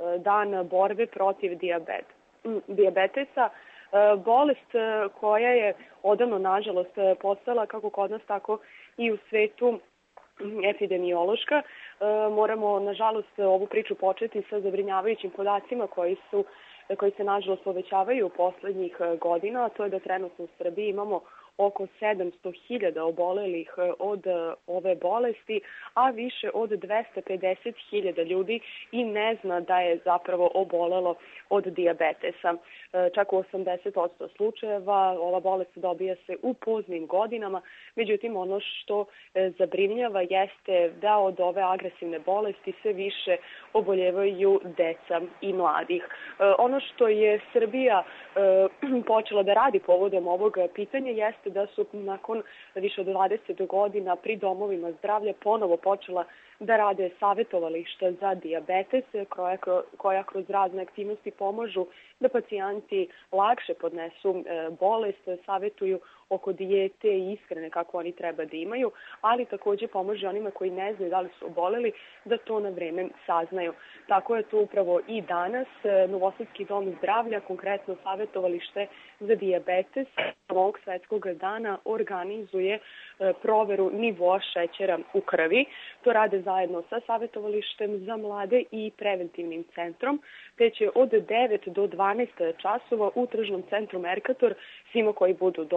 dan borbe protiv dijabetesa. Bolest koja je odavno, nažalost, postala kako kod nas, tako i u svetu epidemiološka. Moramo, nažalost, ovu priču početi sa zabrinjavajućim podacima koji se, nažalost, povećavaju poslednjih godina. To je da trenutno u Srbiji imamo oko 700.000 obolelih od ove bolesti, a više od 250.000 ljudi i ne zna da je zapravo obolelo od dijabetesa. Čak u 80% slučajeva ova bolest dobija se u poznim godinama, međutim ono što zabrinjava jeste da od ove agresivne bolesti sve više oboljevaju deca i mladih. Ono što je Srbija počela da radi povodom ovog pitanja jeste da su nakon više od 20 godina pri domovima zdravlja ponovo počela da rade savjetovališta za dijabetes koja kroz razne aktivnosti pomažu da pacijenti lakše podnesu bolest, savjetuju oko dijete i ishrane kako oni treba da imaju, ali takođe pomaže onima koji ne znaju da li su oboleli da to na vreme saznaju. Tako je to upravo i danas. Novosadski dom zdravlja, konkretno savjetovalište za dijabetes, ovog svetskog dana organizuje proveru nivoa šećera u krvi. To rade zajedno sa savjetovalištem za mlade i preventivnim centrom, te će od 9 do 12 časova u tržnom centru Merkator svima koji budu došli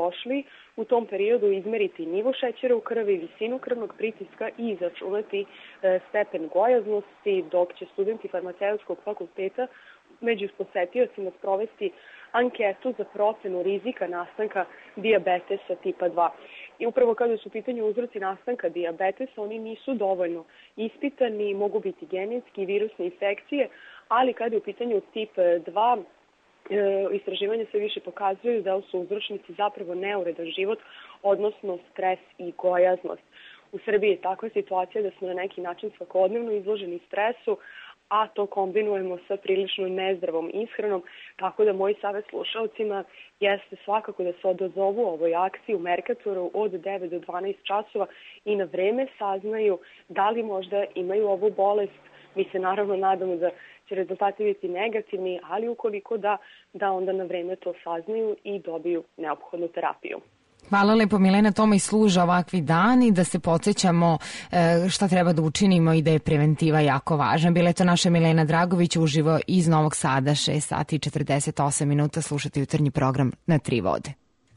u tom periodu izmeriti nivo šećera u krvi, visinu krvnog pritiska i izračunati stepen gojaznosti, dok će studenti farmaceutskog fakulteta među posetiocima sprovesti anketu za procenu rizika nastanka dijabetesa tipa 2. I upravo kada su u pitanju uzroci nastanka dijabetesa, oni nisu dovoljno ispitani, mogu biti genetski i virusne infekcije, ali kada je u pitanju tip 2, istraživanja sve više pokazuju da su uzročnici zapravo neuredan život, odnosno stres i gojaznost. U Srbiji je takva situacija da smo na neki način svakodnevno izloženi stresu, a to kombinujemo sa prilično nezdravom ishranom, tako da moj savjet slušalcima jeste svakako da se odazovu ovoj akciji u Mercatoru od 9 do 12 časova i na vreme saznaju da li možda imaju ovu bolest. Mi se naravno nadamo da će rezultati biti negativni, ali ukoliko da onda na vreme to saznaju i dobiju neophodnu terapiju. Hvala lepo Milena, tome i služe ovakvi dani, da se podsjećamo šta treba da učinimo i da je preventiva jako važna. Bila je to naša Milena Dragović uživo iz Novog Sada, 6 sati i 48 minuta, slušati jutarnji program na 3 vode.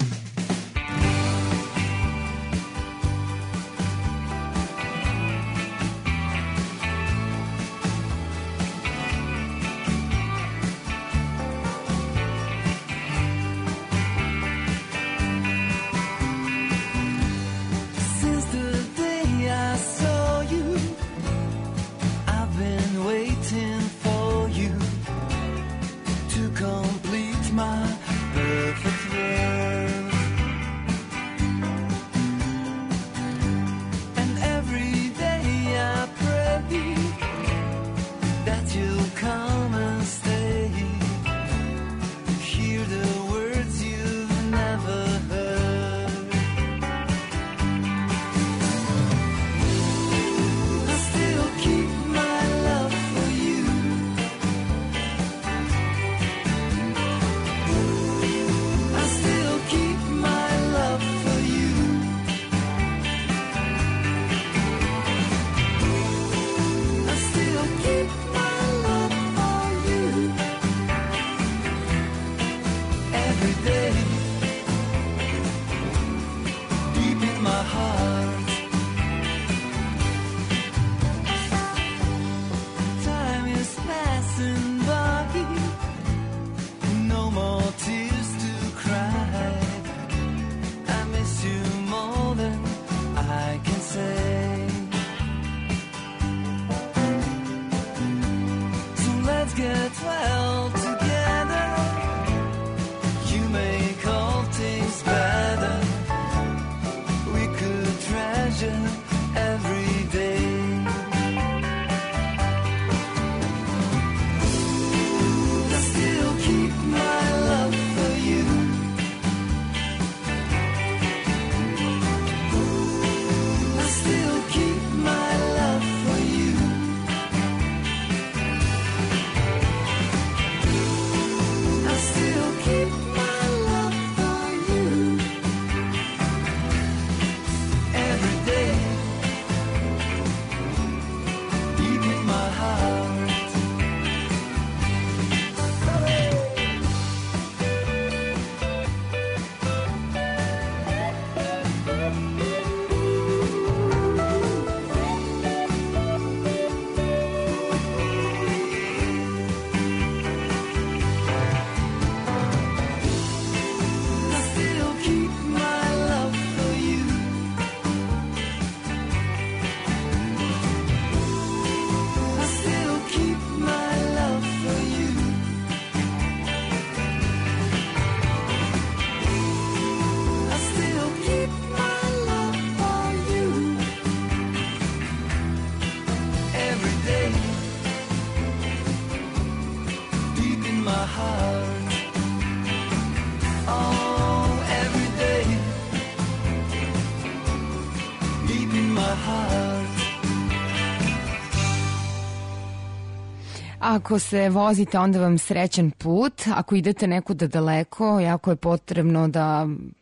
Ako se vozite, onda vam srećan put. Ako idete nekuda daleko, jako je potrebno da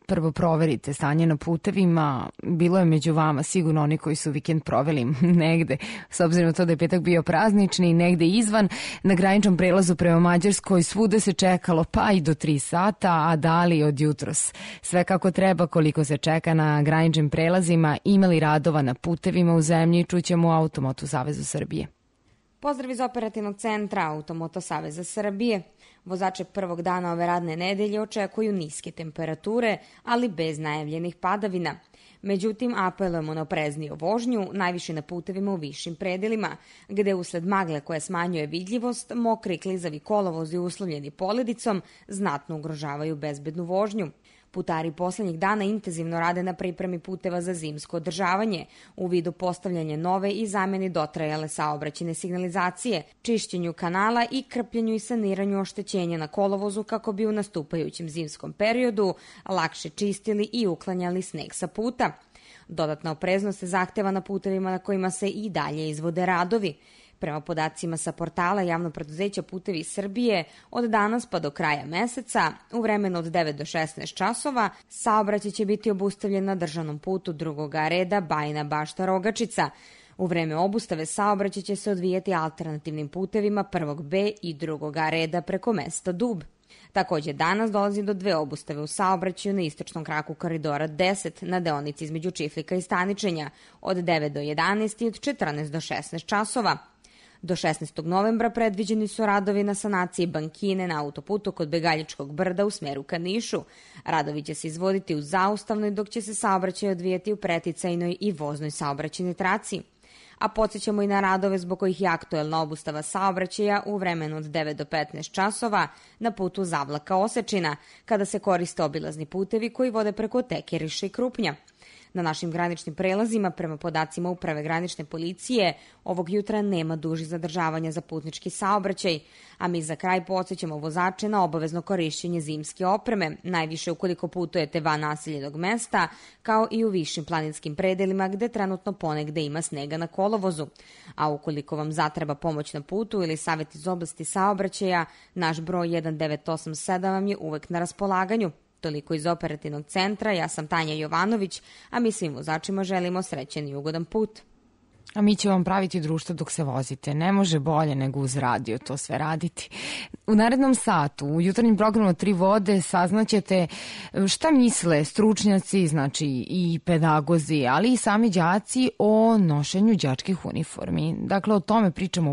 prvo proverite stanje na putevima. Bilo je među vama sigurno oni koji su vikend proveli negde, s obzirom na to da je petak bio praznični, negde izvan. Na graničnom prelazu prema Mađarskoj svuda se čekalo pa i do 3 sata, a dali od jutros. Sve kako treba, koliko se čeka na graničnim prelazima, imali radova na putevima u zemlji, čućemo u Automoto Savezu Srbije. Pozdrav iz operativnog centra Automoto Saveza Srbije. Vozače prvog dana ove radne nedelje očekuju niske temperature, ali bez najavljenih padavina. Međutim, apelujemo na oprezniju vožnju, najviše na putevima u višim predelima, gde usled magle koja smanjuje vidljivost, mokri klizavi kolovozi uslovljeni poledicom znatno ugrožavaju bezbednu vožnju. Putari poslednjih dana intenzivno rade na pripremi puteva za zimsko održavanje, u vidu postavljanja nove i zameni dotrajale saobraćajne signalizacije, čišćenju kanala i krpljenju i saniranju oštećenja na kolovozu kako bi u nastupajućem zimskom periodu lakše čistili i uklanjali sneg sa puta. Dodatna opreznost se zahteva na putevima na kojima se i dalje izvode radovi. Prema podacima sa portala Javno preduzeća Putevi Srbije, od danas pa do kraja meseca, u vremenu od 9 do 16 časova, saobraćaj će biti obustavljen na državnom putu drugoga reda Bajina Bašta-Rogačica. U vreme obustave saobraćaj će se odvijati alternativnim putevima prvog B i drugoga reda preko mesta Dub. Takođe, danas dolazi do 2 obustave u saobraćaju na istočnom kraku koridora 10 na deonici između Čiflika i Staničenja od 9 do 11 i od 14 do 16 časova. Do 16. novembra predviđeni su radovi na sanaciji bankine na autoputu kod Begaljičkog brda u smeru ka Nišu. Radovi će se izvoditi u zaustavnoj, dok će se saobraćaj odvijati u preticajnoj i voznoj saobraćajnoj traci. A podsjećamo i na radove zbog kojih je aktuelna obustava saobraćaja u vremenu od 9 do 15 časova na putu Zavlaka-Osečina, kada se koriste obilazni putevi koji vode preko Tekeriša i Krupnja. Na našim graničnim prelazima, prema podacima Uprave granične policije, ovog jutra nema dužih zadržavanja za putnički saobraćaj, a mi za kraj podsjećamo vozače na obavezno korišćenje zimske opreme, najviše ukoliko putujete van naseljenog mesta, kao i u višim planinskim predelima gde trenutno ponegde ima snega na kolovozu. A ukoliko vam zatreba pomoć na putu ili savjet iz oblasti saobraćaja, naš broj 1987 vam je uvek na raspolaganju. Toliko iz operativnog centra, ja sam Tanja Jovanović, a mi svim vozačima želimo srećen i ugodan put. A mi ćemo vam praviti društvo dok se vozite. Ne može bolje nego uz radio to sve raditi. U narednom satu, u jutarnjem programu 3 vode, saznaćete šta misle stručnjaci, znači i pedagozi, ali i sami đaci o nošenju đačkih uniformi. Dakle, o tome pričamo u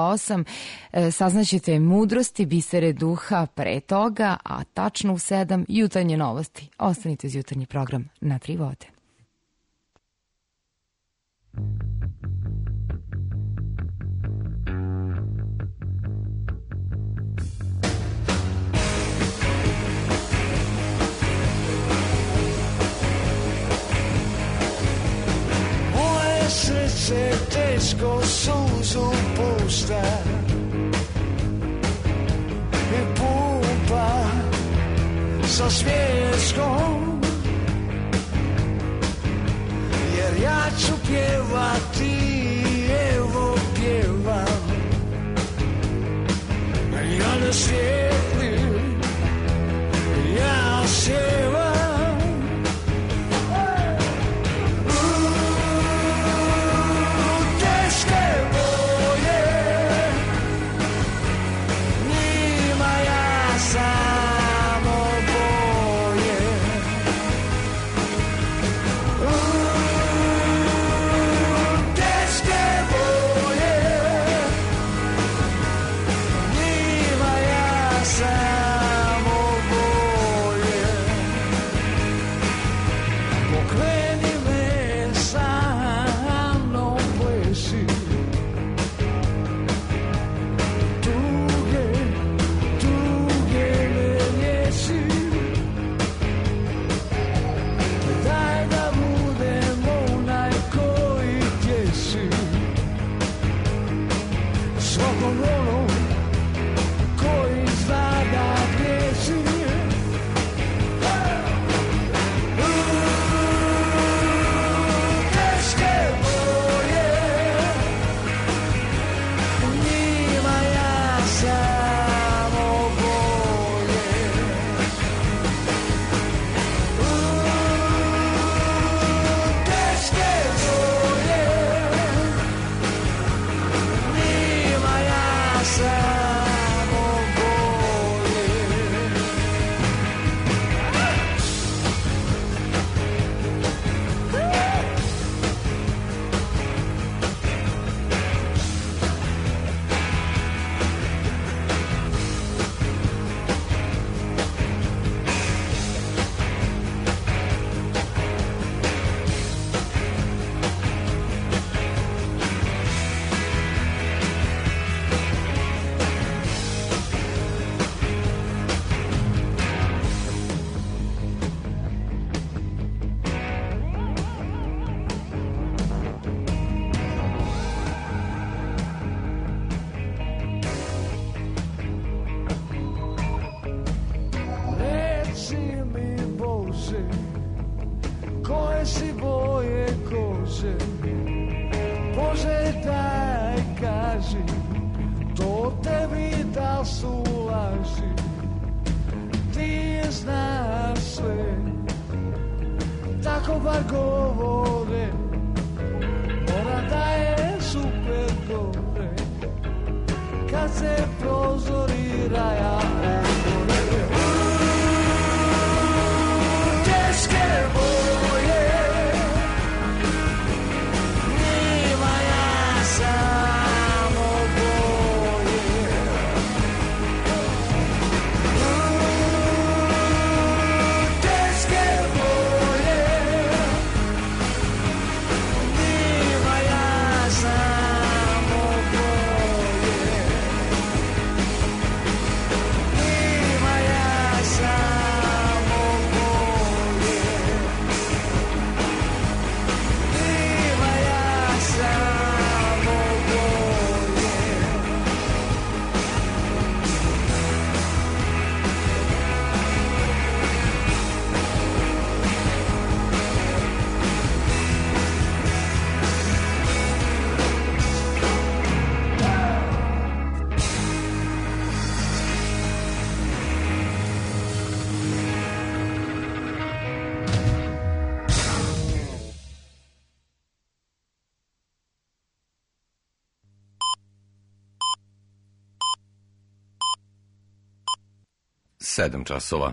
7:30. Saznaćete mudrosti, bisere duha pre toga, a tačno u 7 jutarnje novosti. Ostanite uz jutarnji program na 3 vode. Srce teško suzu pušta i pumpa sa smješkom, jer ja ću pjevati, evo pjevam, ja ne svijetim, ja sjevam. koje si boje kože, Bože daj kaži, to tebi da su laži, ti je znaš sve, tako bar govore, mora da je super gore, kad se prozori raja otvore. Teške boje, njima ja samo boje. Teške boje, njima ja samo boje. Njima ja samo boje. Njima ja samo boje. Sedam časova.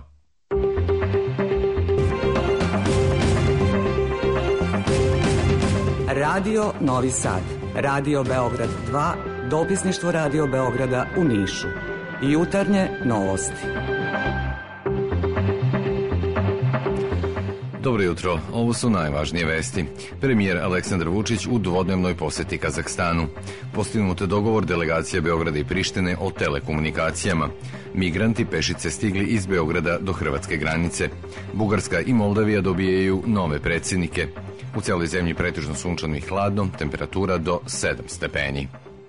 Radio Novi Sad, Radio Beograd 2, dopisništvo Radio Beograda u Nišu. Jutarnje novosti. Dobro jutro, ovo su najvažnije vesti. Premijer Aleksandar Vučić u dvodnevnoj poseti Kazahstanu. Postignut je dogovor delegacija Beograda i Prištine o telekomunikacijama. Migranti pešice stigli iz Beograda do hrvatske granice. Bugarska i Moldavija dobijaju nove predsjednike. U cijeloj zemlji pretežno sunčano i hladno, temperatura do 7 stepeni.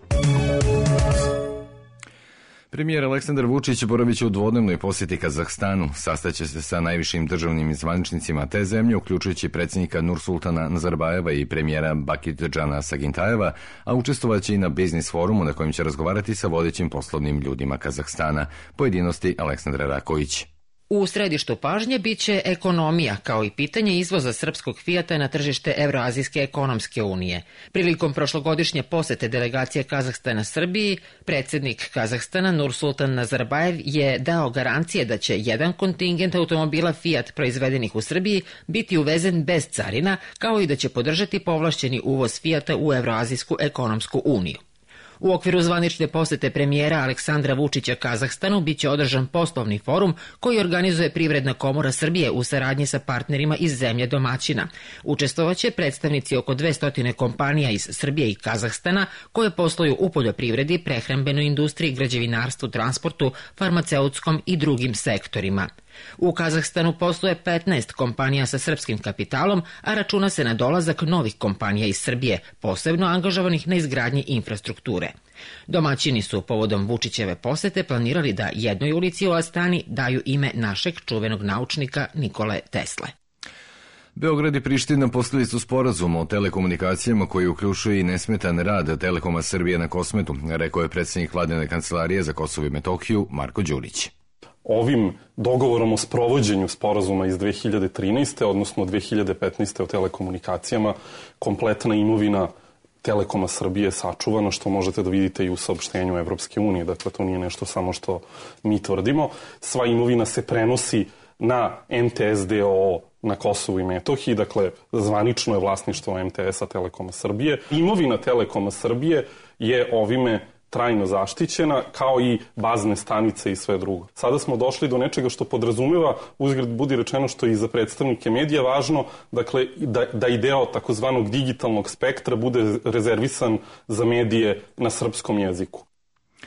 Premijer Aleksandar Vučić boravit će u dvodnevnoj posjeti Kazahstanu. Sastaće se sa najvišim državnim zvaničnicima te zemlje, uključujući predsjednika Nursultana Nazarbajeva i premijera Bakirjana Sagintajeva, a učestvovaće i na biznis forumu na kojem će razgovarati sa vodećim poslovnim ljudima Kazahstana. Pojedinosti Aleksandra Raković. U središtu pažnje biće ekonomija, kao i pitanje izvoza srpskog Fijata na tržište Evroazijske ekonomske unije. Prilikom prošlogodišnje posete delegacije Kazahstana Srbiji, predsjednik Kazahstana Nursultan Nazarbajev je dao garancije da će jedan kontingent automobila Fiat proizvedenih u Srbiji biti uvezen bez carina, kao i da će podržati povlašćeni uvoz Fijata u Evroazijsku ekonomsku uniju. U okviru zvanične posete premijera Aleksandra Vučića Kazahstanu biće održan poslovni forum koji organizuje Privredna komora Srbije u saradnji sa partnerima iz zemlje domaćina. Učestvovaće predstavnici oko 200 kompanija iz Srbije i Kazahstana koje posluju u poljoprivredi, prehrambenoj industriji, građevinarstvu, transportu, farmaceutskom i drugim sektorima. U Kazahstanu posluje 15 kompanija sa srpskim kapitalom, a računa se na dolazak novih kompanija iz Srbije, posebno angažovanih na izgradnji infrastrukture. Domaćini su povodom Vučićeve posete planirali da jednoj ulici u Astani daju ime našeg čuvenog naučnika Nikole Tesle. Beograd i Priština postigli su sporazum o telekomunikacijama koji uključuje i nesmetan rad Telekoma Srbije na Kosmetu, rekao je predsjednik Vladine kancelarije za Kosovo i Metohiju Marko Đurić. Ovim dogovorom o sprovođenju sporazuma iz 2013. odnosno 2015. o telekomunikacijama, kompletna imovina Telekoma Srbije je sačuvana, što možete da vidite i u saopštenju Evropske unije. Dakle, to nije nešto samo što mi tvrdimo. Sva imovina se prenosi na MTS DOO na Kosovu i Metohiji, dakle, zvanično je vlasništvo MTS-a Telekoma Srbije. Imovina Telekoma Srbije je ovime trajno zaštićena, kao i bazne stanice i sve drugo. Sada smo došli do nečega što podrazumeva, uzgred budi rečeno što je i za predstavnike medija važno, dakle, da i deo takozvanog digitalnog spektra bude rezervisan za medije na srpskom jeziku.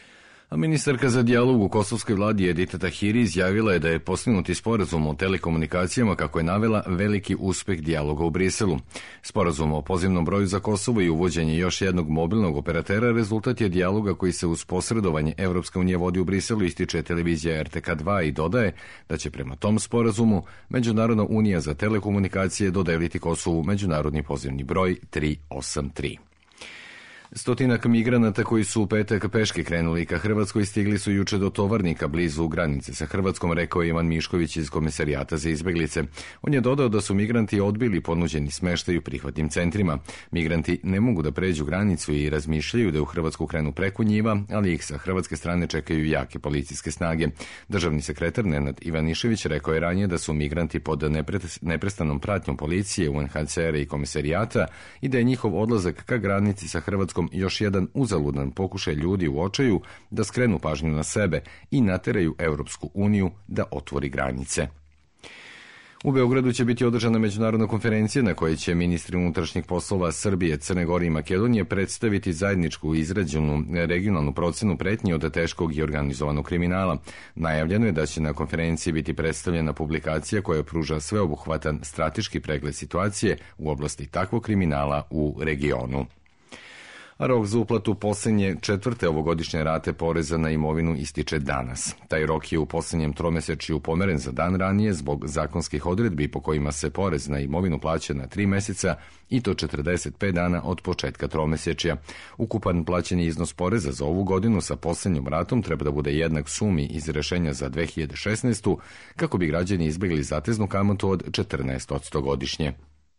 A ministarka za dijalog u kosovskoj vladi Edita Tahiri izjavila je da je postignuti sporazum o telekomunikacijama, kako je navela, veliki uspeh dijaloga u Briselu. Sporazum o pozivnom broju za Kosovo i uvođenje još jednog mobilnog operatera rezultat je dijaloga koji se uz posredovanje Evropska unija vodi u Briselu, ističe televizija RTK2 i dodaje da će prema tom sporazumu Međunarodna unija za telekomunikacije dodeliti Kosovu međunarodni pozivni broj 383. Stotinak migranata koji su u petak peške krenuli ka Hrvatskoj stigli su juče do Tovarnika blizu granice sa Hrvatskom, rekao je Ivan Mišković iz Komisarijata za izbeglice. On je dodao da su migranti odbili ponuđeni smeštaj u prihvatnim centrima. Migranti ne mogu da pređu granicu i razmišljaju da u Hrvatsku krenu preko njiva, ali ih sa hrvatske strane čekaju jake policijske snage. Državni sekretar Nenad Ivanišević rekao je ranije da su migranti pod neprestanom pratnjom policije, UNHCR-a i Komisarijata i da je njihov odlazak ka granici sa Hrvatskom još jedan uzaludan pokušaj ljudi u očaju da skrenu pažnju na sebe i nateraju Evropsku uniju da otvori granice. U Beogradu će biti održana međunarodna konferencija na kojoj će ministri unutrašnjih poslova Srbije, Crne Gore i Makedonije predstaviti zajedničku izrađenu regionalnu procenu pretnji od teškog i organizovanog kriminala. Najavljeno je da će na konferenciji biti predstavljena publikacija koja pruža sveobuhvatan strateški pregled situacije u oblasti takvog kriminala u regionu. A rok za uplatu posljednje četvrte ovogodišnje rate poreza na imovinu ističe danas. Taj rok je u posljednjem tromesečju pomeren za dan ranije zbog zakonskih odredbi po kojima se porez na imovinu plaća na 3 meseca i to 45 dana od početka tromesečja. Ukupan plaćeni iznos poreza za ovu godinu sa posljednjom ratom treba da bude jednak sumi iz rešenja za 2016. kako bi građani izbjegli zateznu kamatu od 14% godišnje.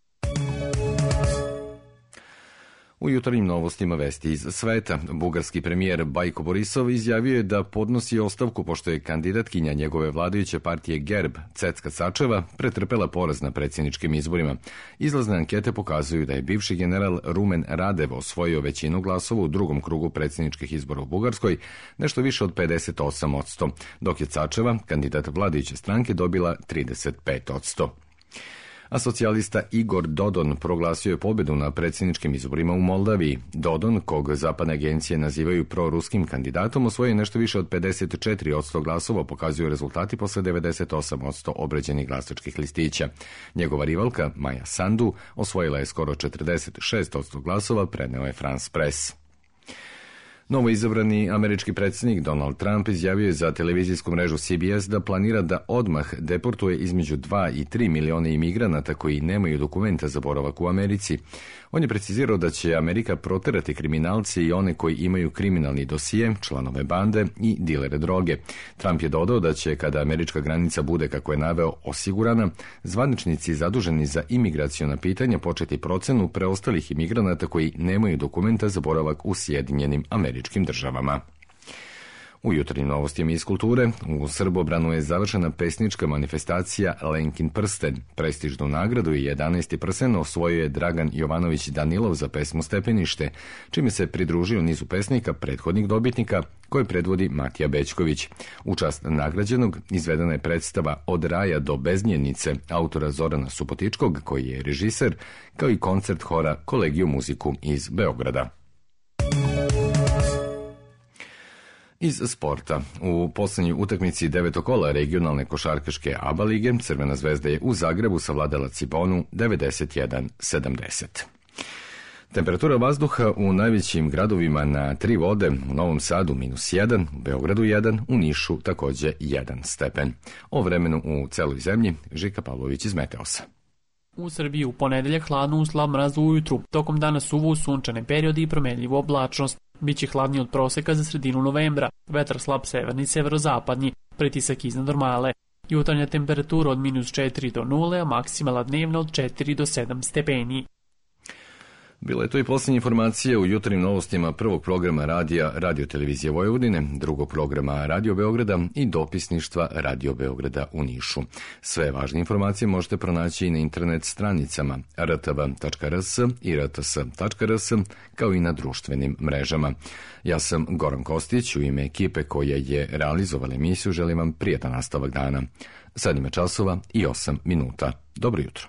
U jutarnjim novostima vesti iz sveta, bugarski premijer Bajko Borisov izjavio je da podnosi ostavku pošto je kandidatkinja njegove vladajuće partije GERB, Cecka Sačeva, pretrpela poraz na predsjedničkim izborima. Izlazne ankete pokazuju da je bivši general Rumen Radev osvojio većinu glasova u drugom krugu predsjedničkih izbora u Bugarskoj, nešto više od 58%, dok je Sačeva, kandidat vladajuće stranke, dobila 35%. A socijalista Igor Dodon proglasio je pobjedu na predsjedničkim izborima u Moldaviji. Dodon, kog zapadne agencije nazivaju proruskim kandidatom, osvojio nešto više od 54% glasova, pokazuju rezultati posle 98% obrađenih glasačkih listića. Njegova rivalka, Maja Sandu, osvojila je skoro 46% glasova, preneo je France Press. Novo izabrani američki predsjednik Donald Trump izjavio je za televizijsku mrežu CBS da planira da odmah deportuje između 2 i 3 miliona imigranata koji nemaju dokumenta za boravak u Americi. On je precizirao da će Amerika proterati kriminalci i one koji imaju kriminalni dosije, članove bande i dilere droge. Trump je dodao da će, kada američka granica bude, kako je naveo, osigurana, zvaničnici zaduženi za imigraciona pitanja početi procenu preostalih imigranata koji nemaju dokumenta za boravak u Sjedinjenim Američkim Državama. U jutarnjim novostima iz kulture, u Srbobranu je završena pesnička manifestacija Lenkin prsten. Prestižnu nagradu i 11. prsten osvojio je Dragan Jovanović Danilov za pesmu Stepenište, čime se pridružio nizu pesnika prethodnih dobitnika koje predvodi Matija Bećković. U čast nagrađenog izvedena je predstava Od raja do beznjenice autora Zorana Subotičkog, koji je režiser, kao i koncert hora Kolegijum muziku iz Beograda. Iz sporta. U posljednjoj utakmici 9. kola regionalne košarkaške ABA lige Crvena zvezda je u Zagrebu savladala Cibonu 91-70. Temperatura vazduha u najvećim gradovima na 3 vode, u Novom Sadu -1, u Beogradu 1, u Nišu takođe 1 stepen. O vremenu u celoj zemlji Žika Pavlović iz Meteosa. U Srbiji u ponedeljak hladno uz slab mraz ujutru, tokom dana suvo uz sunčane periodi i promenljivu oblačnost. Biće hladnije od proseka za sredinu novembra, vetar slab severni i severozapadni, pritisak iznad normale. Jutarnja temperatura od -4 do 0, a maksimala dnevna od 4 do 7 stepeni. Bila je to i posljednja informacija u jutarnjim novostima prvog programa radija Radio Televizije Vojvodine, drugog programa Radio Beograda i dopisništva Radio Beograda u Nišu. Sve važne informacije možete pronaći i na internet stranicama rtv.rs i rts.rs, kao i na društvenim mrežama. Ja sam Goran Kostić, u ime ekipe koja je realizovala emisiju želim vam prijatan nastavak dana. Sad ima časova i 8 minuta. Dobro jutro.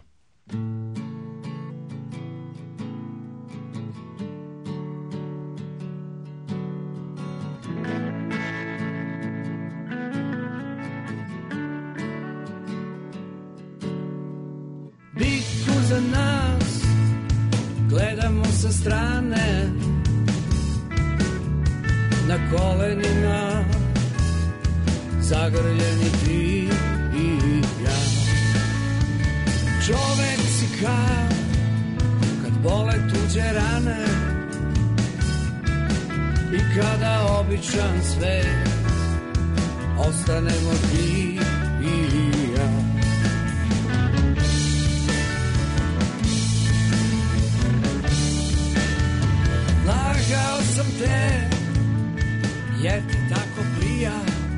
sa strane, na kolenima, zagrljeni ti i ja. Čovek si kad bole tuđe rane i kada običan svet ostanemo ti i ja. Lagao sam te jer ti tako prija,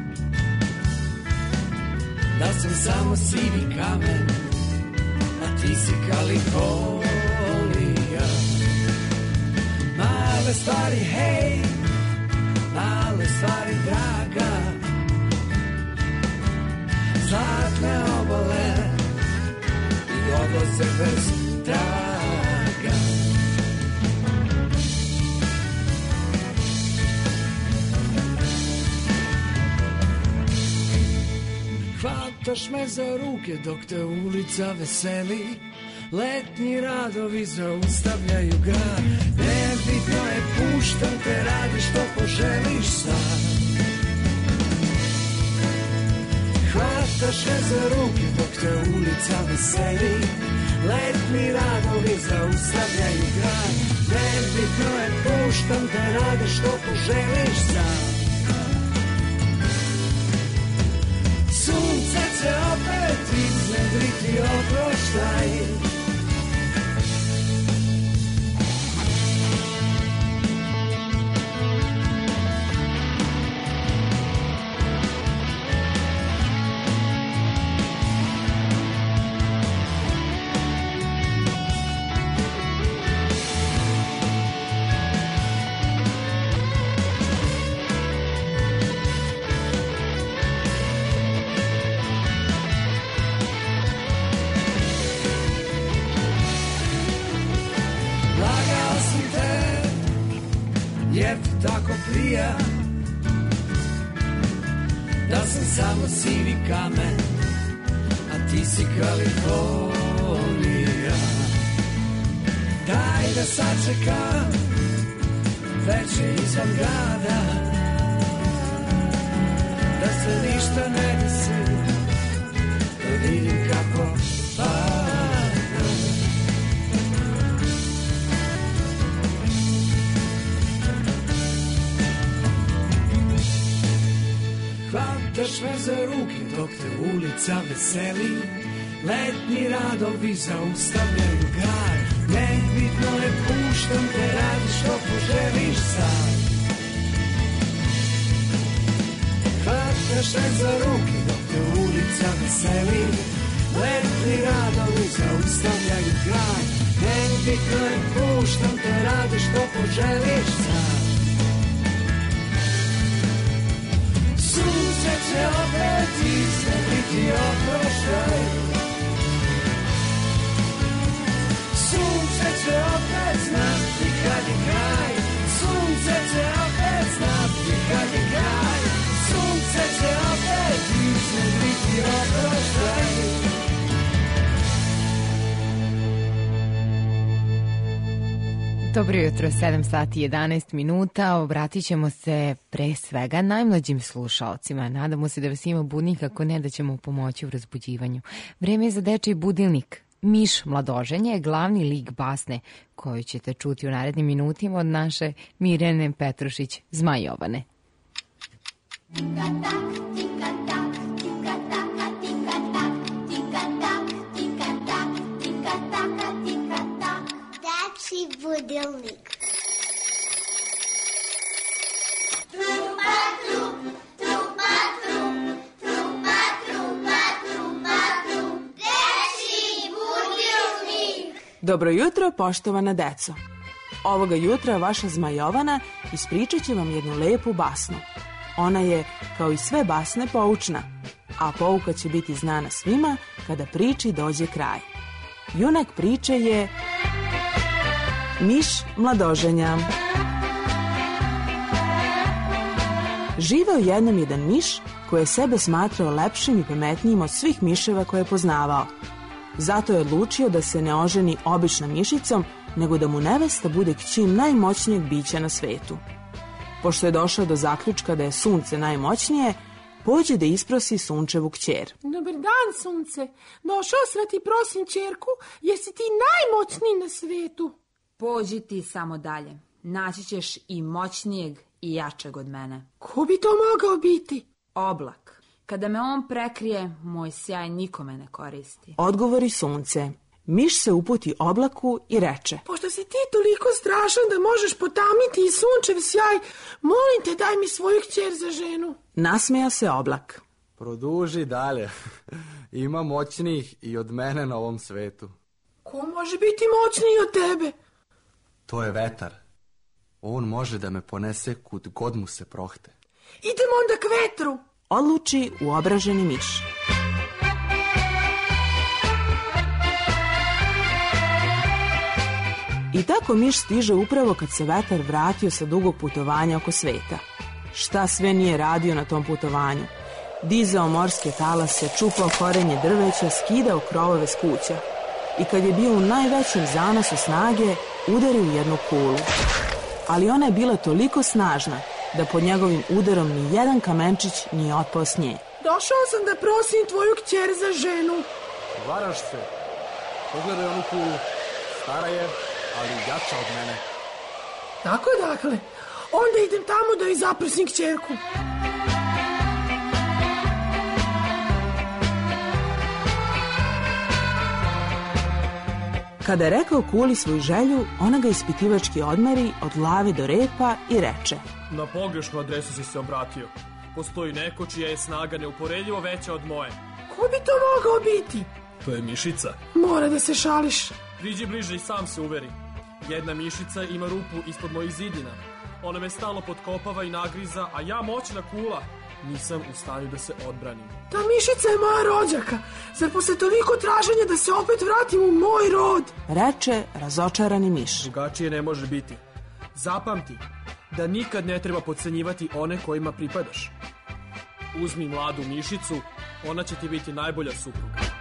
da sam samo sivi kamen, a ti si Kalifornija. Male stvari, hej, male stvari, draga, zlatne obale i odlaze bez traga. Hvataš me za ruke dok te ulica veseli, letnji radovi zaustavljaju grad. Nebitno je, puštam te, radi što poželiš sad. Hvataš me za ruke dok te ulica veseli, letnji radovi zaustavljaju grad. Nebitno je, puštam te, radi što poželiš sad. Sunce će opet iznedriti oproštaj. Tako prija, da sam samo sivi kamen, a ti si Kalifornija. Daj da sačekam veče izvan grada, da se ništa ne desi, da vidim kako pada. Hvataš me za ruke dok te ulica veseli, letnji radovi zaustavljaju grad. Nebitno je, puštam te, radi što poželiš sad. Hvataš me za ruke dok te ulica veseli, letnji radovi zaustavljaju grad. Nebitno je, puštam te, radi što poželiš sad. Sunce će opet iznedriti oproštaj. Sunce će opet znati kad je kraj. Sunce će opet znati kad je kraj. Sunce će opet iznedriti oproštaj. Dobro jutro, 7 sati 11 minuta. Obratit ćemo se pre svega najmlađim slušalcima. Nadamo se da vas ima budnik, ako ne da ćemo pomoći u razbuđivanju. Vreme je za dečiji budilnik. Miš Mladoženje je glavni lik basne koju ćete čuti u narednim minutima od naše Mirjane Petrušić Zmajovane. Dečiji budilnik. Dobro jutro, poštovana deco. Ovoga jutra vaša Zmajovana ispričat će vam jednu lepu basnu. Ona je, kao i sve basne, poučna, a pouka će biti znana svima kada priči dođe kraj. Junak priče je Miš Mladoženja. Živeo jednom jedan miš koji je sebe smatrao lepšim i pametnijim od svih miševa koje je poznavao. Zato je odlučio da se ne oženi običnom mišicom, nego da mu nevesta bude kći najmoćnijeg bića na svetu. Pošto je došao do zaključka da je sunce najmoćnije, pođe da isprosi sunčevu kćer. Dobar dan, sunce. Došao sam ti prosim ćerku, jer si ti najmoćniji na svetu. Pođi ti samo dalje. Naći ćeš i moćnijeg i jačeg od mene. Ko bi to mogao biti? Oblak. Kada me on prekrije, moj sjaj nikome ne koristi. Odgovori sunce. Miš se uputi oblaku i reče: Pošto si ti toliko strašan da možeš potamniti i sunčev sjaj, molim te daj mi svoju kćer za ženu. Nasmeja se oblak. Produži dalje. Ima moćnijih i od mene na ovom svetu. Ko može biti moćniji od tebe? To je vetar. On može da me ponese kud god mu se prohte. Idemo onda k vetru. Odluči uobraženi miš. I tako miš stiže upravo kad se vetar vratio sa dugog putovanja oko sveta. Šta sve nije radio na tom putovanju? Dizao morske talase, čupao korenje drveća, skidao krovove s kuća. I kad je bio u najvećem zanosu snage, udario u jednu kulu. Ali ona je bila toliko snažna da pod njegovim udarom ni jedan kamenčić nije otpao s nje. Došao sam da prosim tvoju kćer za ženu. Varaš se. Pogledaj onu kulu. Stara je, ali jača od mene. Tako dakle. Onda idem tamo da joj zaprosim kćerku. Kada je rekao kuli svoju želju, ona ga ispitivački odmeri od glave do repa i reče: Na pogrešnu adresu si se obratio. Postoji neko čija je snaga neuporedivo veća od moje. Ko bi to mogao biti? To je mišica. Mora da se šališ. Priđi bliže i sam se uveri. Jedna mišica ima rupu ispod mojih zidina. Ona me stalno potkopava i nagriza, a ja moćna kula nisam u stanju da se odbranim. Ta mišica je moja rođaka. Zar posle toliko traženja da se opet vratim u moj rod? Reče razočarani miš. Drugačije ne može biti. Zapamti da nikad ne treba podcenjivati one kojima pripadaš. Uzmi mladu mišicu, ona će ti biti najbolja supruga.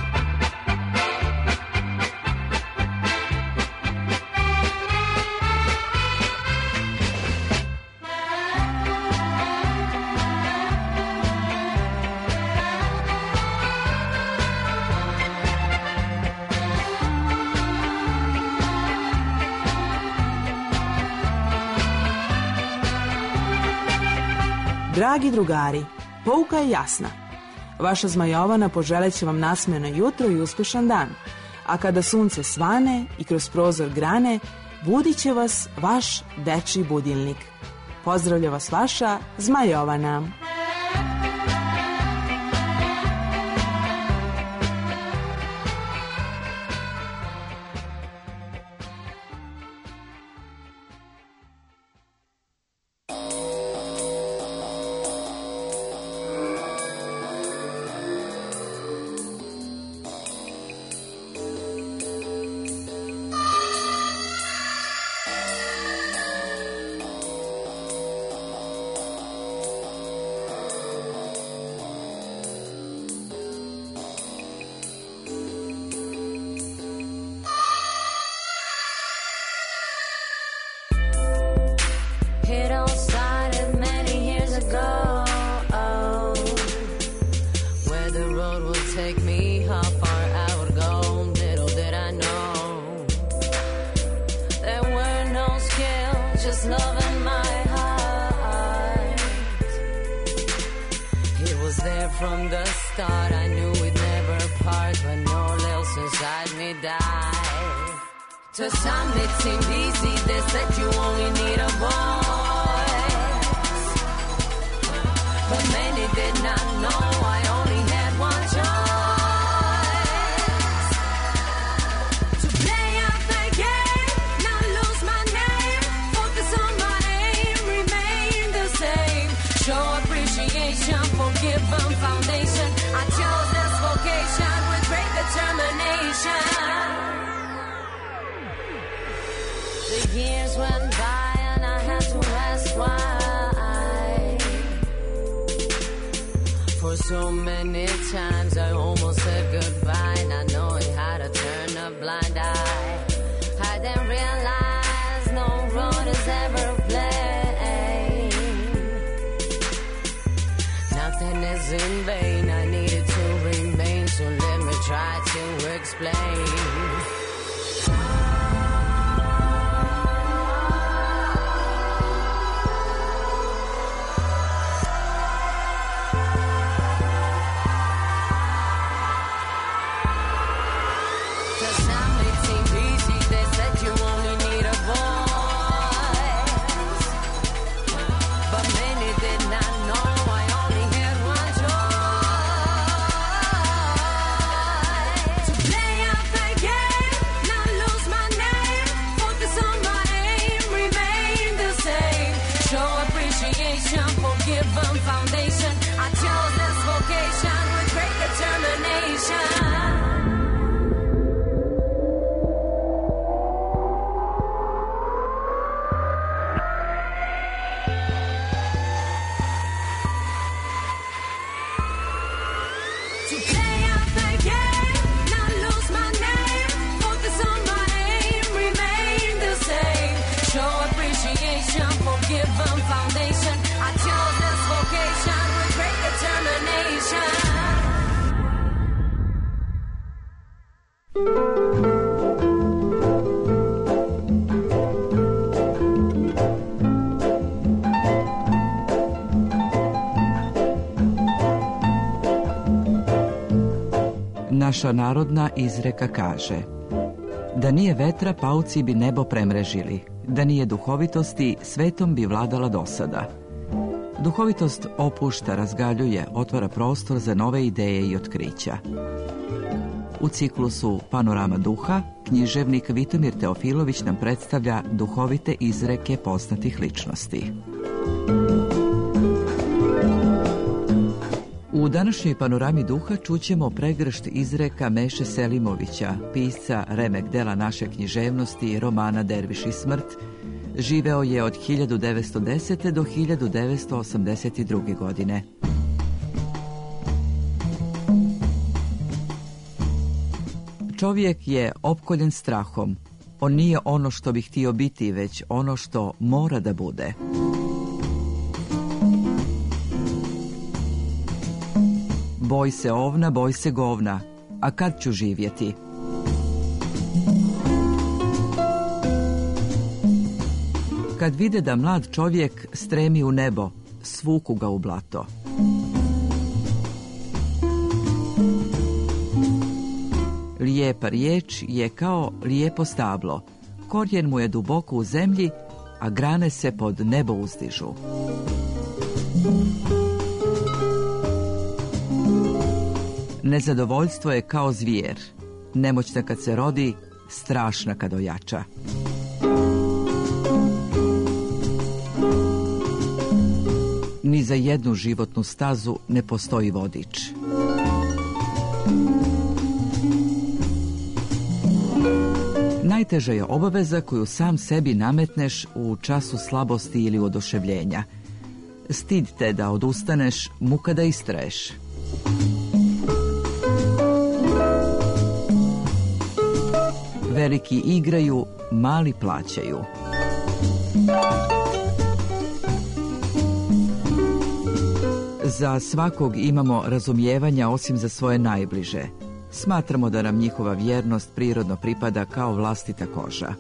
Dragi drugari, pouka je jasna. Vaša Zmajovana poželeće vam nasmejano jutro i uspešan dan, a kada sunce svane i kroz prozor grane, budit će vas vaš dečiji budilnik. Pozdravlja vas vaša Zmajovana. From the start, I knew we'd never part, but no else inside me died. To some it seemed easy, they said you only need a voice, but many did not know I only had one choice. To play out the game, not lose my name, focus on my aim, remain the same. Show appreciation, forgive them foundation. I chose this vocation with great determination. The years went by and I had to ask why. For so many times I almost said goodbye, not knowing how to turn a blind eye. I then was in vain. I needed to remain, so let me try to explain. Naša narodna izreka kaže: da nije vetra, pauci bi nebo premrežili, da nije duhovitosti, svetom bi vladala dosada. Duhovitost opušta, razgaljuje, otvara prostor za nove ideje i otkrića. U ciklusu Panorama duha, književnik Vitomir Teofilović nam predstavlja duhovite izreke poznatih ličnosti. U današnjoj Panorami duha čućemo pregršt izreka Meše Selimovića, pisca remek dela naše književnosti romana Derviš i smrt. Živeo je od 1910. do 1982. godine. Čovjek je opkoljen strahom. On nije ono što bi htio biti, već ono što mora da bude. Boj se ovna, boj se govna, a kad ću živjeti? Kad vide da mlad čovjek stremi u nebo, svuku ga u blato. Lijepa riječ je kao lijepo stablo. Korijen mu je duboko u zemlji, a grane se pod nebo uzdižu. Nezadovoljstvo je kao zvijer. Nemoćna kad se rodi, strašna kad ojača. Ni za jednu životnu stazu ne postoji vodič. Najteža je obaveza koju sam sebi nametneš u času slabosti ili oduševljenja. Stid te da odustaneš, muka da istraješ. Veliki igraju, mali plaćaju. Za svakog imamo razumijevanja osim za svoje najbliže. Smatramo da nam njihova vjernost prirodno pripada kao vlastita koža.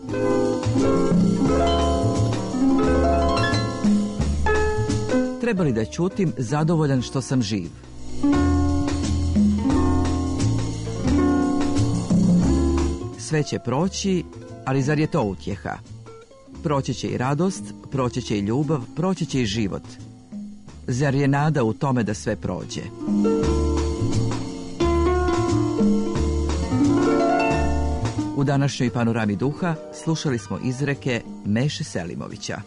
Treba li da ćutim, zadovoljan što sam živ? Sve će proći, ali zar je to utjeha? Proći će i radost, proći će i ljubav, proći će i život. Zar je nada u tome da sve prođe? U današnjoj Panorami duha slušali smo izreke Meše Selimovića.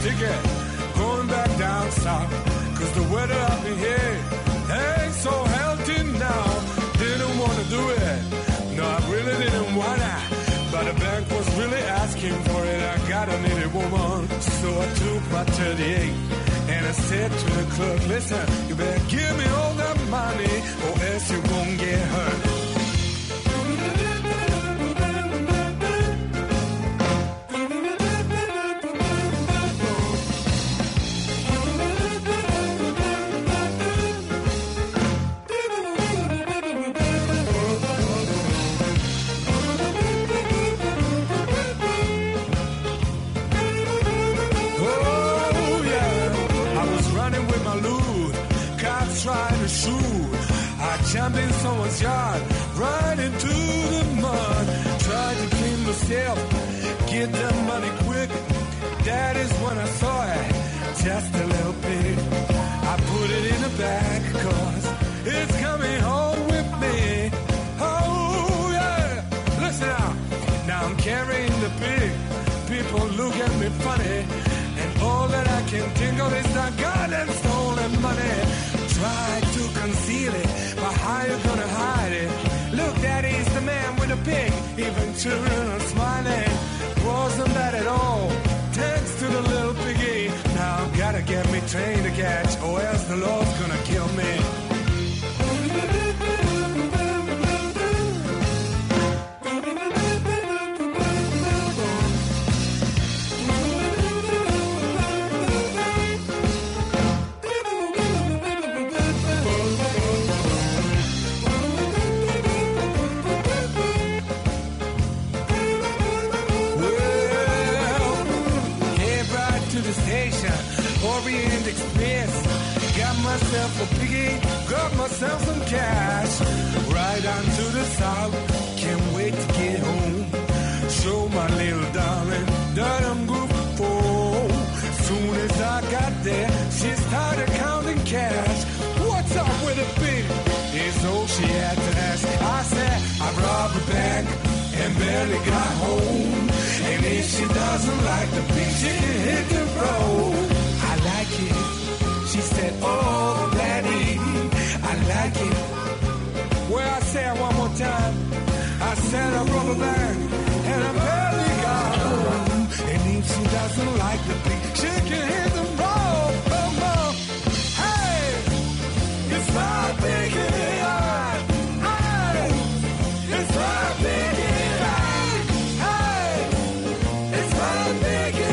ticket, going back down south. Cause the weather up in here ain't so healthy now. Didn't want to do it, no, I really didn't wanna. But the bank was really asking for it. I got a needy woman, so I took my 38 and I said to the clerk, listen, you better give me all that money or else you won't get hurt. Trying to shoot, I jumped in someone's yard, right into the mud. Tried to clean myself, get the money quick. That is when I saw it, just a little bit. I put it in the bag, cause it's coming home with me. Oh yeah, listen out, now I'm carrying the pig. People look at me funny, and all that I can think of is the God and stolen money. Try to conceal it, but how you gonna hide it? Look, Daddy's the man with a pig, even children are smiling. Wasn't bad at all, thanks to the little piggy. Now gotta get me trained to catch, or else the Lord's gonna kill me. Orient Express, got myself a piggy, got myself some cash. Right on to the south, can't wait to get home. Show my little darling that I'm good for. Soon as I got there, she started counting cash. What's up with a pig? Is all she had to ask. I said, I robbed a bank and barely got home. And if she doesn't like the pig, she can hit the road. I like it. She said, oh, Daddy, I like it. Well, I say it one more time. I said I robbed a bank and I barely got home. And if she doesn't like the pig, she can hit the road. Oh, oh. Hey, it's my piggy. Hey, it's my piggy. Hey, it's my piggy.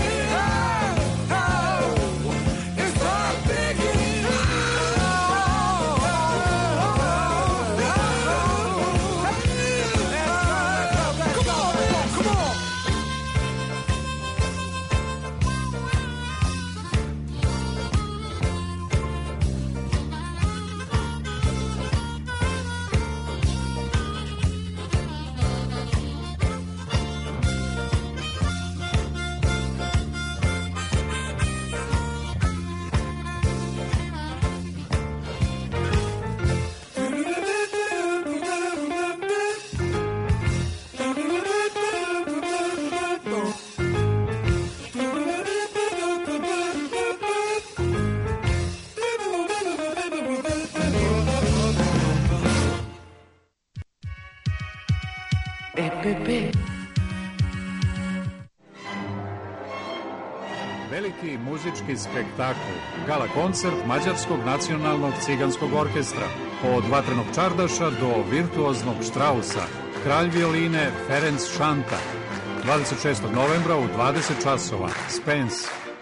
Veliki muzički spektakl, gala koncert Mađarskog nacionalnog ciganskog orkestra, od vatrenog čardaša do virtuoznog Štrausa, kralj violine Ferenc Šanta, 26. novembra u 20 časova, Spens.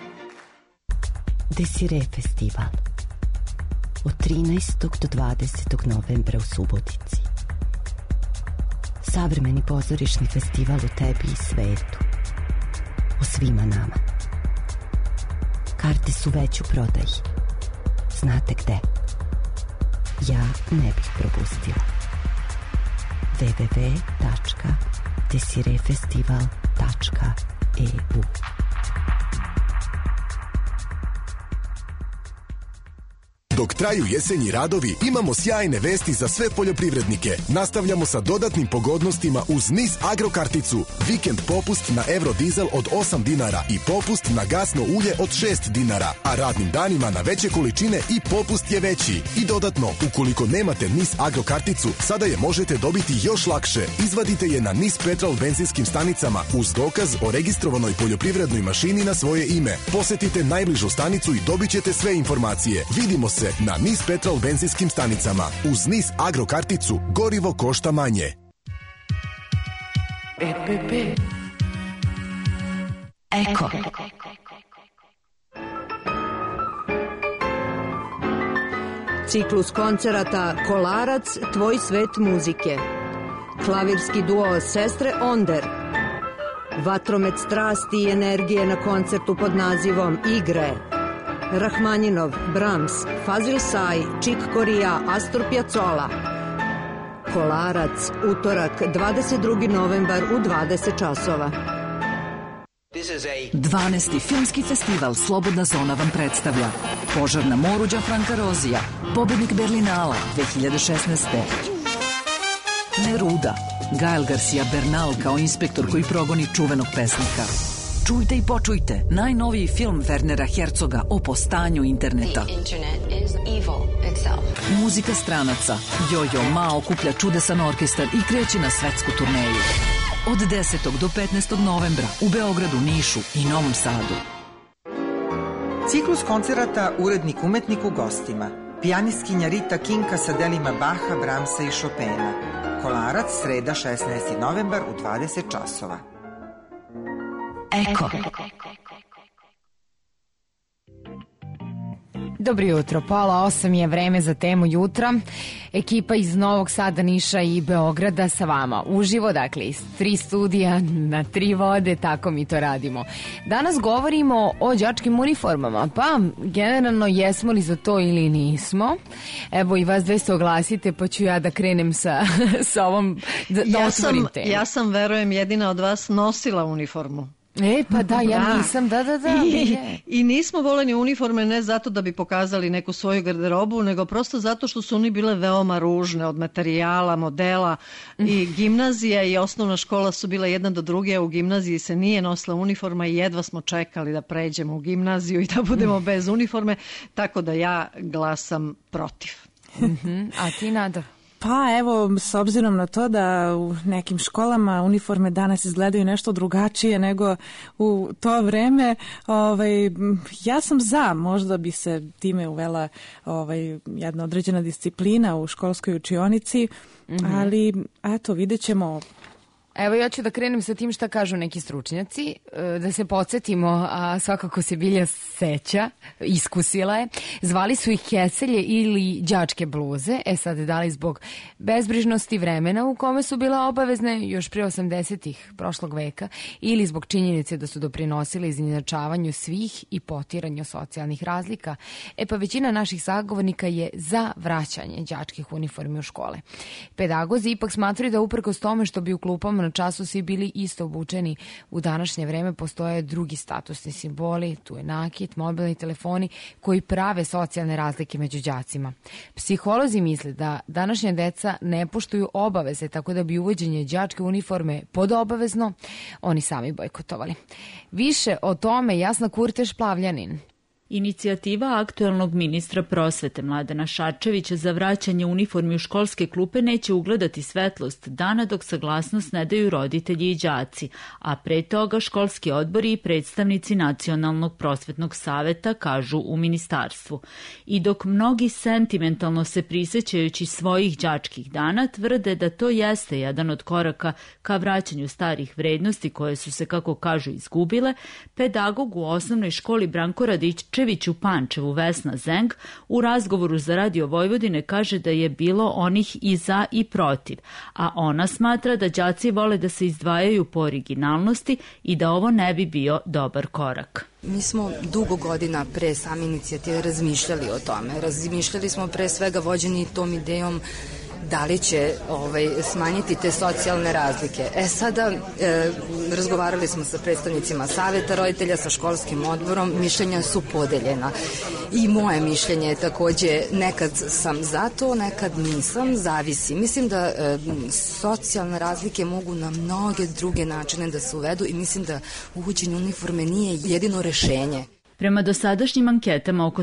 Desire festival od 13. do 20. novembra u Subotici. Savremeni pozorišni festival o tebi i svetu, o svima nama. Karte su već u prodaji. Znate gde? Ja ne bih propustila. www.desirefestival.eu Dok traju jesenji radovi, imamo sjajne vesti za sve poljoprivrednike. Nastavljamo sa dodatnim pogodnostima uz NIS Agrokarticu. Vikend popust na Eurodizel od 8 dinara i popust na gasno ulje od 6 dinara. A radnim danima na veće količine i popust je veći. I dodatno, ukoliko nemate NIS Agrokarticu, sada je možete dobiti još lakše. Izvadite je na NIS Petrol benzinskim stanicama uz dokaz o registrovanoj poljoprivrednoj mašini na svoje ime. Posetite najbližu stanicu i dobit ćete sve informacije. Vidimo se na NIS Petrol benzinskim stanicama. Uz NIS Agrokarticu gorivo košta manje. Eko. Ciklus koncerata Kolarac, tvoj svet muzike. Klavirski duo Sestre Onder. Vatromet strasti i energije na koncertu pod nazivom Igre. Rahmanjinov, Brahms, Fazil Say, Chick Corea, Astor Piazzolla. Kolarac, utorak, 22. novembar u 20 časova. 12. filmski festival Slobodna zona vam predstavlja Požar na moru Gianfranca Rozija, pobednik Berlinala 2016. Neruda, Gael Garcia Bernal kao inspektor koji progoni čuvenog pesnika. Čujte i počujte najnoviji film Wernera Herzoga o postanju interneta. Muzika stranaca. Jojo Ma okuplja čudesan orkestar i kreće na svetsku turneju. Od 10. do 15. novembra u Beogradu, Nišu i Novom Sadu. Ciklus koncerata Urednik umetnik u gostima. Pijanistkinja Rita Kinka sa delima Baha, Brahmsa i Chopina. Kolarac, sreda 16. novembar u 20 časova. Eko. Dobro jutro, pola 8 je vreme za temu jutra. Ekipa iz Novog Sada, Niša i Beograda sa vama uživo, dakle iz 3 studija na 3 vode, tako mi to radimo. Danas govorimo o đačkim uniformama, pa generalno jesmo li za to ili nismo. Evo i vas dve se oglasite, pa ću ja da krenem sa ovom, da otvorim temu. Ja sam, verujem, jedina od vas nosila uniformu. Pa da, ja nisam, da. I nismo voleni uniforme ne zato da bi pokazali neku svoju garderobu, nego prosto zato što su oni bile veoma ružne od materijala, modela i gimnazija i osnovna škola su bile jedna do druge, a u gimnaziji se nije nosila uniforma i jedva smo čekali da pređemo u gimnaziju i da budemo bez uniforme, tako da ja glasam protiv. A ti, Nada? Pa evo, s obzirom na to da u nekim školama uniforme danas izgledaju nešto drugačije nego u to vreme, ja sam za, možda bi se time uvela jedna određena disciplina u školskoj učionici, ali eto, vidjet ćemo. Evo ja ću da krenem sa tim šta kažu neki stručnjaci, da se podsjetimo, a svakako se Bilja seća, iskusila je, zvali su ih keselje ili đačke bluze, sad da li zbog bezbrižnosti vremena u kome su bile obavezne još pre 80-ih prošlog veka ili zbog činjenice da su doprinosile izjednačavanju svih i potiranju socijalnih razlika. Pa većina naših sagovornika je za vraćanje đačkih uniformi u škole. Pedagozi ipak smatraju da uprkos tome što bi u klupama na času svi bili isto obučeni, u današnje vreme postoje drugi statusni simboli, tu je nakit, mobilni telefoni koji prave socijalne razlike među đacima. Psiholozi misle da današnja deca ne poštuju obaveze, tako da bi uvođenje đačke uniforme pod obavezno oni sami bojkotovali. Više o tome Jasna Kurteš Plavljanin. Inicijativa aktuelnog ministra prosvete Mladena Šarčevića za vraćanje uniformi u školske klupe neće ugledati svetlost dana dok saglasnost ne daju roditelji i đaci, a pre toga školski odbori i predstavnici Nacionalnog prosvetnog saveta, kažu u ministarstvu. I dok mnogi sentimentalno se prisećajući svojih đačkih dana tvrde da to jeste jedan od koraka ka vraćanju starih vrednosti koje su se, kako kažu, izgubile, pedagog u osnovnoj školi Branko Radičević u Pančevu Vesna Zeng u razgovoru za Radio Vojvodine kaže da je bilo onih i za i protiv, a ona smatra da đaci vole da se izdvajaju po originalnosti i da ovo ne bi bio dobar korak. Mi smo dugo godina pre same inicijative razmišljali o tome. Razmišljali smo pre svega vođeni tom idejom da li će smanjiti te socijalne razlike. Sada razgovarali smo sa predstavnicima saveta roditelja, sa školskim odborom, mišljenja su podeljena. I moje mišljenje je takođe, nekad sam za to, nekad nisam, zavisi. Mislim da socijalne razlike mogu na mnoge druge načine da se uvedu i mislim da uvođenje uniforme nije jedino rešenje. Prema dosadašnjim anketama, oko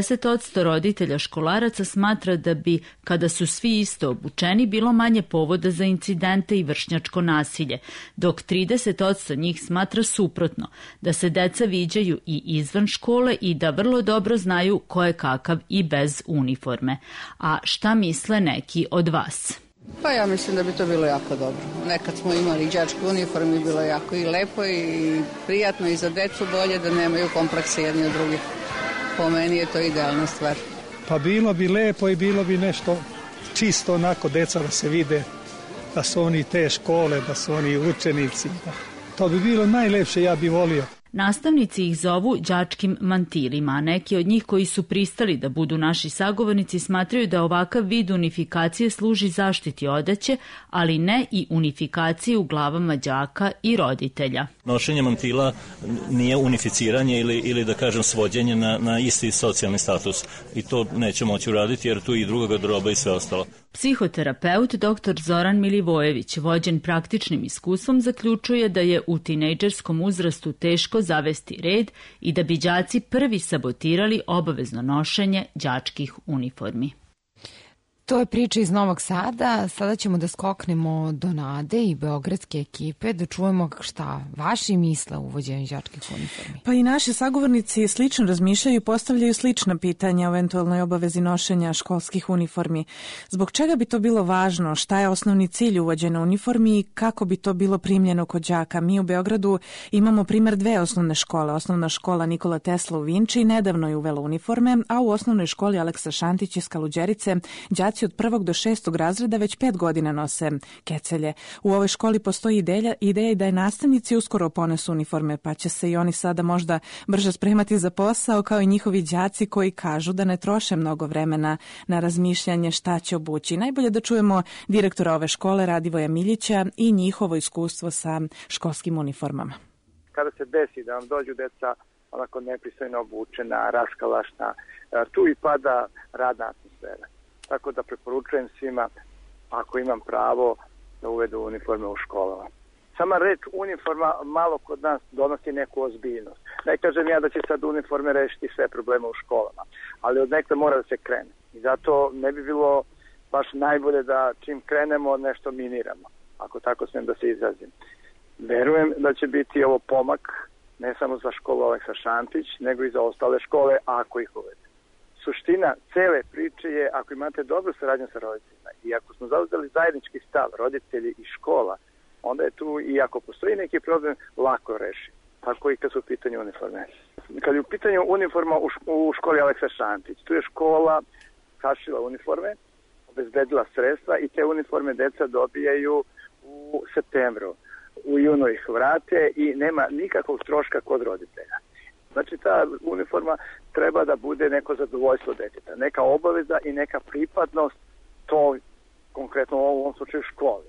70% roditelja školaraca smatra da bi, kada su svi isto obučeni, bilo manje povoda za incidente i vršnjačko nasilje, dok 30% njih smatra suprotno, da se deca viđaju i izvan škole i da vrlo dobro znaju ko je kakav i bez uniforme. A šta misle neki od vas? Pa ja mislim da bi to bilo jako dobro. Nekad smo imali đačku uniformu i bilo jako i lepo i prijatno i za decu bolje da nemaju komplekse jedni od drugih. Po meni je to idealna stvar. Pa bilo bi lepo i bilo bi nešto čisto onako deca da se vide da su oni te škole, da su oni učenici. To bi bilo najlepše, ja bi volio. Nastavnici ih zovu đačkim mantilima, a neki od njih koji su pristali da budu naši sagovornici smatraju da ovakav vid unifikacije služi zaštiti odeće, ali ne i unifikaciji u glavama đaka i roditelja. Nošenje mantila nije unificiranje ili da kažem svođenje na isti socijalni status i to neće moći uraditi jer tu i druga garderoba i sve ostalo. Psihoterapeut dr. Zoran Milivojević, vođen praktičnim iskustvom, zaključuje da je u tinejdžerskom uzrastu teško zavesti red i da bi đaci prvi sabotirali obavezno nošenje đačkih uniformi. To je priča iz Novog Sada. Sada ćemo da skoknemo do Nade i beogradske ekipe, da čujemo šta vaši misle o uvođenju đačkih uniformi. Pa i naši sagovornici slično razmišljaju i postavljaju slična pitanja o eventualnoj obavezi nošenja školskih uniformi. Zbog čega bi to bilo važno? Šta je osnovni cilj uvođenja uniformi i kako bi to bilo primljeno kod đaka? Mi u Beogradu imamo primer dve osnovne škole. Osnovna škola Nikola Tesla u Vinči nedavno je uvela uniforme, a u osnovnoj školi Aleksa Šantić iz Kaluđerice đaci od 1. do 6. razreda već 5 godina nose kecelje. U ovoj školi postoji ideja da je nastavnici uskoro ponesu uniforme, pa će se i oni sada možda brže spremati za posao, kao i njihovi đaci koji kažu da ne troše mnogo vremena na razmišljanje šta će obući. Najbolje da čujemo direktora ove škole, Radivoja Miljića, i njihovo iskustvo sa školskim uniformama. Kada se desi da vam dođu deca onako nepristojno obučena, raskalašna, tu i pada radna atmosfera. Tako da preporučujem svima, ako imam pravo, da uvedu uniforme u školama. Sama reč uniforma malo kod nas donosi neku ozbiljnost. Ne kažem ja da će sad uniforme rešiti sve probleme u školama, ali od nekada mora da se krene. I zato ne bi bilo baš najbolje da čim krenemo nešto miniramo, ako tako smijem da se izrazim. Verujem da će biti ovo pomak ne samo za školu Aleksa Šantić, nego i za ostale škole, ako ih uvede. Suština cele priče je, ako imate dobru saradnju sa roditeljima i ako smo zauzeli zajednički stav, roditelji i škola, onda je tu, i ako postoji neki problem, lako reši. Tako i kad su u pitanju uniforme. Kad je u pitanju uniforma u školi Aleksa Šantić, tu je škola sašila uniforme, obezbedila sredstva i te uniforme deca dobijaju u septembru. U junu ih vrate i nema nikakvog troška kod roditelja. Znači ta uniforma treba da bude neko zadovoljstvo deteta, neka obaveza i neka pripadnost to konkretno u ovom slučaju školi.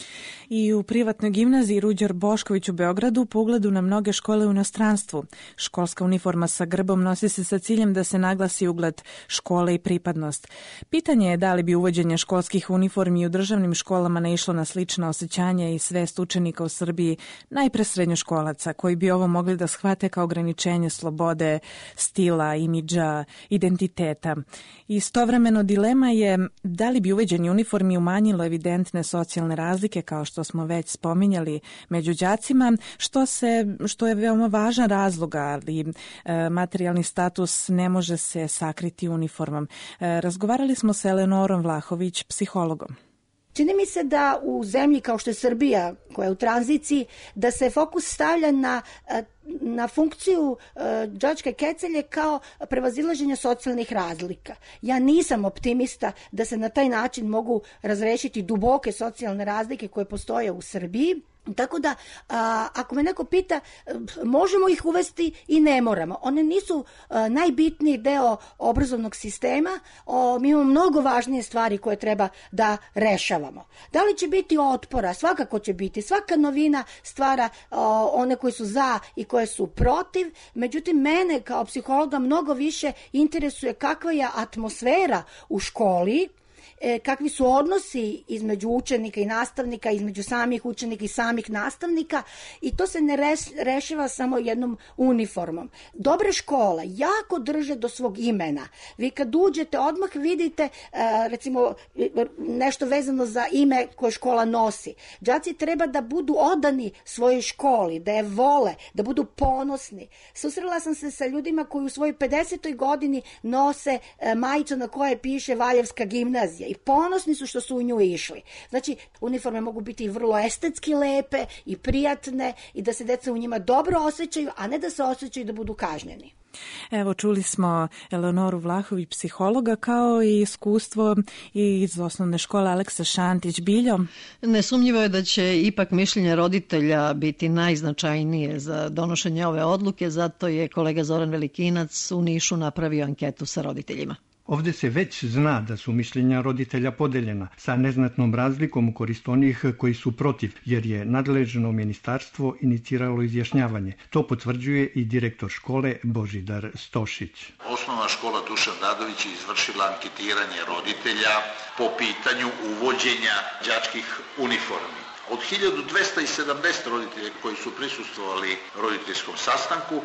I u privatnoj gimnaziji Ruđer Bošković u Beogradu po ugledu na mnoge škole u inostranstvu. Školska uniforma sa grbom nosi se sa ciljem da se naglasi ugled škole i pripadnost. Pitanje je da li bi uvođenje školskih uniformi u državnim školama naišlo na slična osjećanja i svest učenika u Srbiji, najpre srednjoškolaca, koji bi ovo mogli da shvate kao ograničenje slobode, stila, imidža, identiteta. Istovremeno dilema je da li bi uvođenje uniformi umanjilo evidentne socijalne razlike, kao što smo već spominjali, među đacima, što je veoma važan razlog, ali materijalni status ne može se sakriti uniformom. Razgovarali smo sa Eleonorom Vlahović, psihologom. Čini mi se da u zemlji kao što je Srbija, koja je u tranziciji, da se fokus stavlja na funkciju đačke kecelje kao prevazilaženje socijalnih razlika. Ja nisam optimista da se na taj način mogu razrešiti duboke socijalne razlike koje postoje u Srbiji. Tako da, ako me neko pita, možemo ih uvesti i ne moramo. One nisu najbitniji deo obrazovnog sistema. Mi imamo mnogo važnije stvari koje treba da rešavamo. Da li će biti otpora? Svakako će biti. Svaka novina stvara one koji su za i koje su protiv. Međutim, mene kao psihologa mnogo više interesuje kakva je atmosfera u školi, kakvi su odnosi između učenika i nastavnika, između samih učenika i samih nastavnika, i to se ne rešava samo jednom uniformom. Dobre škola jako drže do svog imena. Vi kad uđete odmah vidite recimo nešto vezano za ime koje škola nosi. Đaci treba da budu odani svojoj školi, da je vole, da budu ponosni. Susrela sam se sa ljudima koji u svojoj 50. godini nose majicu na kojoj piše Valjevska gimnazija i ponosni su što su u nju išli. Znači, uniforme mogu biti i vrlo estetski lepe i prijatne i da se deca u njima dobro osjećaju, a ne da se osjećaju da budu kažnjeni. Evo, čuli smo Eleonoru Vlahović, psihologa, kao i iskustvo iz osnovne škole Aleksa Šantić. Biljo? Nesumnjivo je da će ipak mišljenje roditelja biti najznačajnije za donošenje ove odluke, zato je kolega Zoran Velikinac u Nišu napravio anketu sa roditeljima. Ovde se već zna da su mišljenja roditelja podeljena, sa neznatnom razlikom u korist onih koji su protiv, jer je nadležno ministarstvo iniciralo izjašnjavanje. To potvrđuje i direktor škole Božidar Stošić. Osnovna škola Dušan Dadović je izvršila anketiranje roditelja po pitanju uvođenja đačkih uniformi. Od 1270 roditelja koji su prisustvovali roditeljskom sastanku,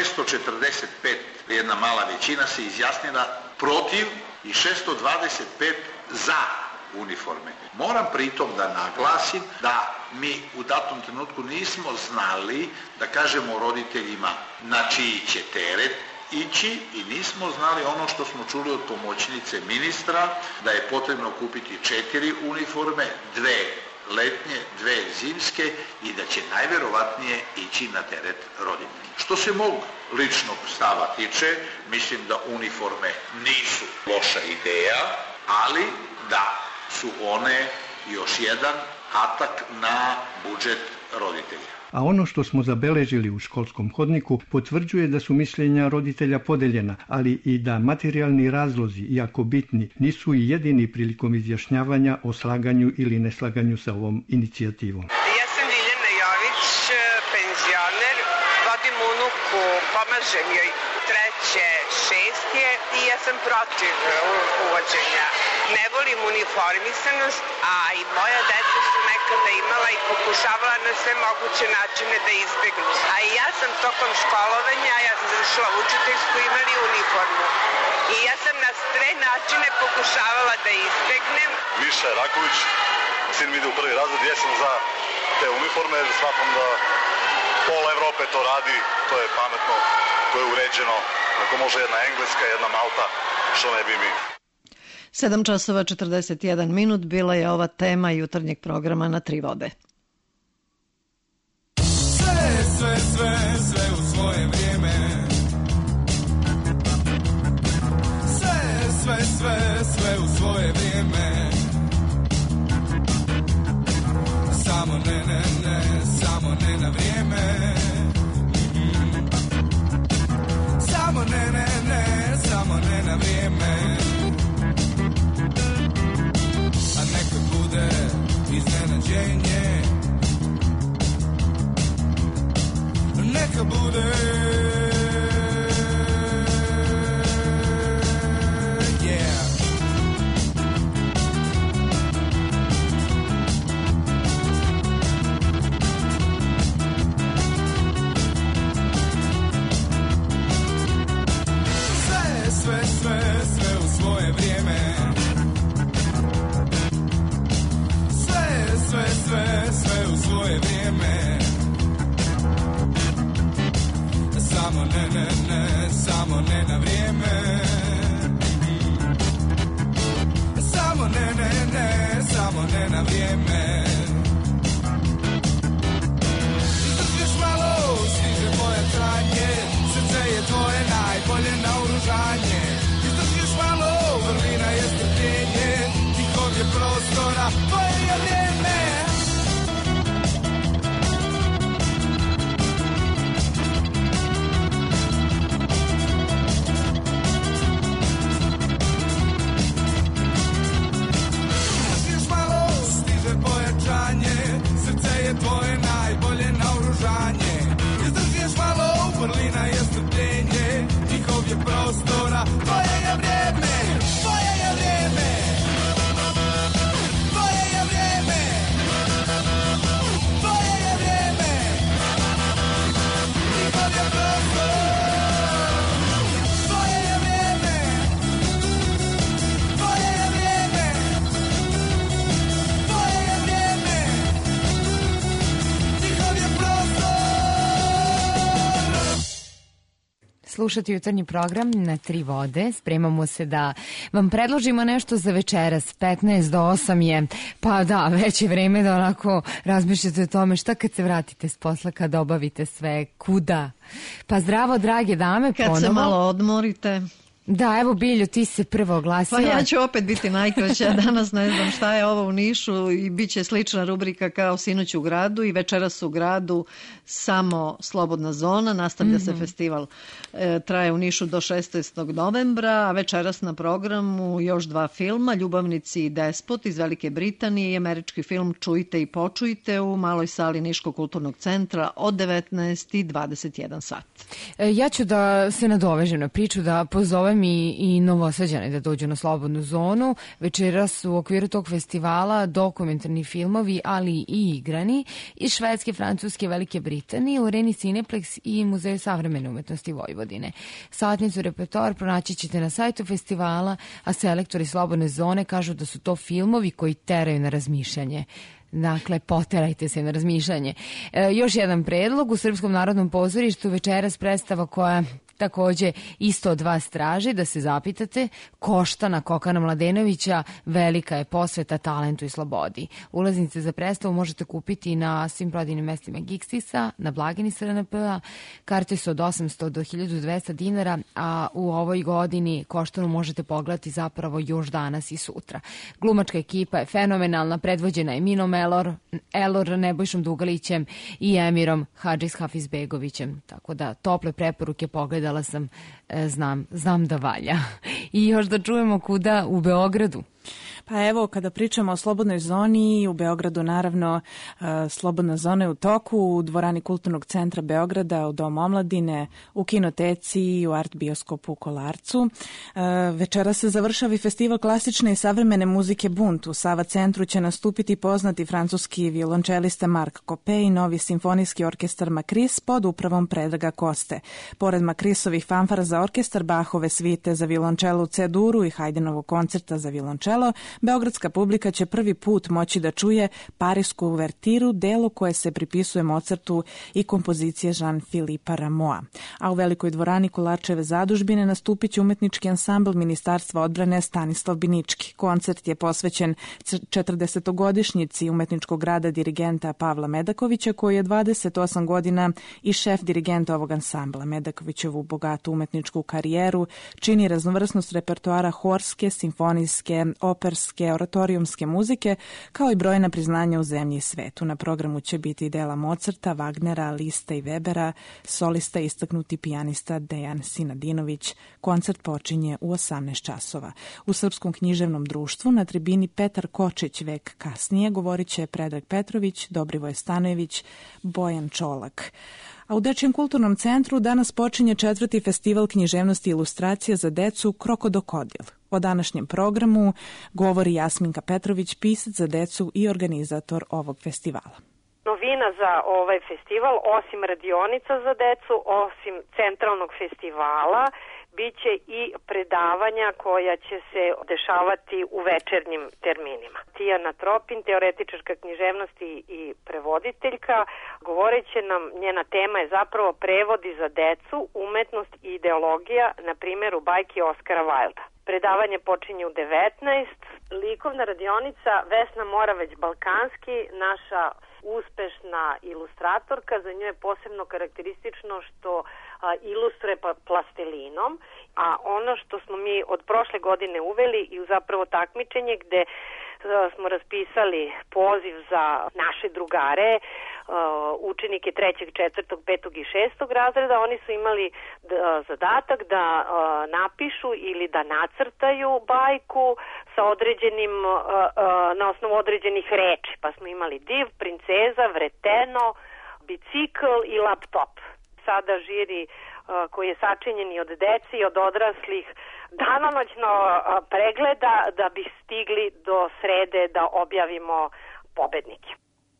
645, jedna mala većina, se izjasnila protiv i 625 za uniforme. Moram pritom da naglasim da mi u datom trenutku nismo znali da kažemo roditeljima na čiji će teret ići i nismo znali ono što smo čuli od pomoćnice ministra, da je potrebno kupiti 4 uniforme, 2 letnje, 2 zimske i da će najverovatnije ići na teret roditelja. Što se mog ličnog stava tiče, mislim da uniforme nisu loša ideja, ali da su one još jedan atak na budžet roditelja. A ono što smo zabeležili u školskom hodniku potvrđuje da su mišljenja roditelja podeljena, ali i da materijalni razlozi, iako bitni, nisu i jedini prilikom izjašnjavanja o slaganju ili neslaganju sa ovom inicijativom. Ja sam Ljiljana Jović, penzioner, vodim unuku, pomažem joj 3. 6. i ja sam protiv uvođenja. Ne volim uniformisanost, a i moja deca su nekada imala i pokušavala na sve moguće načine da izbegnu. A i ja sam tokom školovanja, ja sam završila učiteljsku, imali uniformu. I ja sam na sve načine pokušavala da izbegnem. Miša Raković, sin mi ide u 1. razred, jesam za te uniforme, jer smatram da pola Evrope to radi, to je pametno, to je uređeno. Ako može jedna Engleska, jedna Malta, što ne bi mi. 7 časova 41 minut bila je ova tema jutarnjeg programa Na tri vode. Sve u svoje vrijeme. Sve u svoje vrijeme. Samo ne na vrijeme. Samo ne na vrijeme. A neka bude iznenađenje. Neka bude sve u svoje vrijeme. Sve u svoje vrijeme. je tvoje najbolje naoružanje. Izdržiš malo, vrlina je strpljenje, njihov je prostora, tvoje je vrijeme, tvoje je vrijeme. Tvoje je vrijeme, tvoje je vrijeme, njihov je prostor. Slušati jutarnji program na Tri vode. Spremamo se da vam predložimo nešto za večeras. 15 do 8 je, pa da, već je vreme da onako razmišljate o tome šta kad se vratite s posla, kad obavite sve, kuda. Pa zdravo, drage dame, kad ponovo. Se malo odmorite. Da, evo Bilju, ti se prvo oglasila. Pa ja ću opet biti najkraća, danas ne znam šta je ovo u Nišu i bit će slična rubrika kao sinoć u gradu i večeras u gradu samo slobodna zona, nastavlja se festival, traje u Nišu do 16. novembra, a večeras na programu još 2 filma, Ljubavnici i Despot iz Velike Britanije i američki film Čujte i počujte u maloj sali Niškog kulturnog centra od 19 i 21 sat. Ja ću da se nadovežem na priču, da pozovem i Novosađane da dođu na slobodnu zonu. Večeras u okviru tog festivala dokumentarni filmovi, ali i igrani iz Švedske, Francuske, Velike Britanije, u Areni Cineplex i Muzeju savremene umetnosti Vojvodine. Satnicu repertoar pronaći ćete na sajtu festivala, a selektori slobodne zone kažu da su to filmovi koji teraju na razmišljanje. Dakle, poterajte se na razmišljanje. Još jedan predlog, u Srpskom narodnom pozorištu večeras predstava koja takođe isto od vas traži da se zapitate. Koštana Kokana Mladenovića, velika je posveta talentu i slobodi. Ulaznice za predstavu možete kupiti na svim prodajnim mestima Gixisa, na blagini SRNP-a. Karte su od 800 do 1200 dinara, a u ovoj godini Koštanu možete pogledati zapravo još danas i sutra. Glumačka ekipa je fenomenalna, predvođena je Minom Elor, Nebojšom Dugalićem i Emirom Hadžis Hafizbegovićem. Tako da, tople preporuke, pogledala sam, znam da valja. I još da čujemo kuda u Beogradu. Pa evo, kada pričamo o slobodnoj zoni, u Beogradu naravno slobodna zona je u toku, u dvorani Kulturnog centra Beograda, u Domu omladine, u kinoteci, u art bioskopu u Kolarcu. Večera se završava i festival klasične i savremene muzike Bunt. U Sava centru će nastupiti poznati francuski violončelista Mark Cope i novi simfonijski orkestar Makris pod upravom Predraga Koste. Pored Makrisovih fanfara za orkestar, Bachove svite za violončelo u C-duru i Haydenovog koncerta za violončelo, beogradska publika će prvi put moći da čuje Parisku uvertiru, delo koje se pripisuje Mozartu i kompozicije Jean-Philippe Rameau. A u velikoj dvorani Kolarčeve zadužbine nastupit će umetnički ansambl Ministarstva odbrane Stanislav Binički. Koncert je posvećen 40-godišnjici umetničkog rada dirigenta Pavla Medakovića, koji je 28 godina i šef dirigenta ovog ansambla. Medakovićevu bogatu umetničku karijeru čini raznovrsnost repertoara horske, simfonijske, operske, oratorijumske muzike, kao i brojna priznanja u zemlji i svetu. Na programu će biti i dela Mozarta, Wagnera, Lista i Webera, solista istaknuti pijanista Dejan Sinadinović. Koncert počinje u 18 časova. U Srpskom književnom društvu na tribini Petar Kočić vek kasnije govorit će Predrag Petrović, Dobrivoje Stanojević, Bojan Čolak. A u Dečijem kulturnom centru danas počinje 4. festival književnosti i ilustracija za decu Krokodokodil. O današnjem programu govori Jasminka Petrović, pisac za decu i organizator ovog festivala. Novina za ovaj festival, osim radionica za decu, osim centralnog festivala, biće i predavanja koja će se dešavati u večernjim terminima. Tijana Tropin, teoretičarka književnosti i prevoditeljka, govorit će nam, njena tema je zapravo prevodi za decu, umetnost i ideologija, na primjeru bajki Oskara Wilda. Predavanje počinje u 19. Likovna radionica Vesna Moraveć-Balkanski, naša uspešna ilustratorka, za nju je posebno karakteristično što ilustruje plastelinom, a ono što smo mi od prošle godine uveli i u zapravo takmičenje gde smo raspisali poziv za naše drugare, učenike 3., 4., 5. i 6. razreda. Oni su imali zadatak da napišu ili da nacrtaju bajku sa određenim, na osnovu određenih reči. Pa smo imali div, princeza, vreteno, bicikl i laptop. Sada žiri koji je sačinjen i od dece i od odraslih danonoćno pregleda da bi stigli do srede da objavimo pobednike.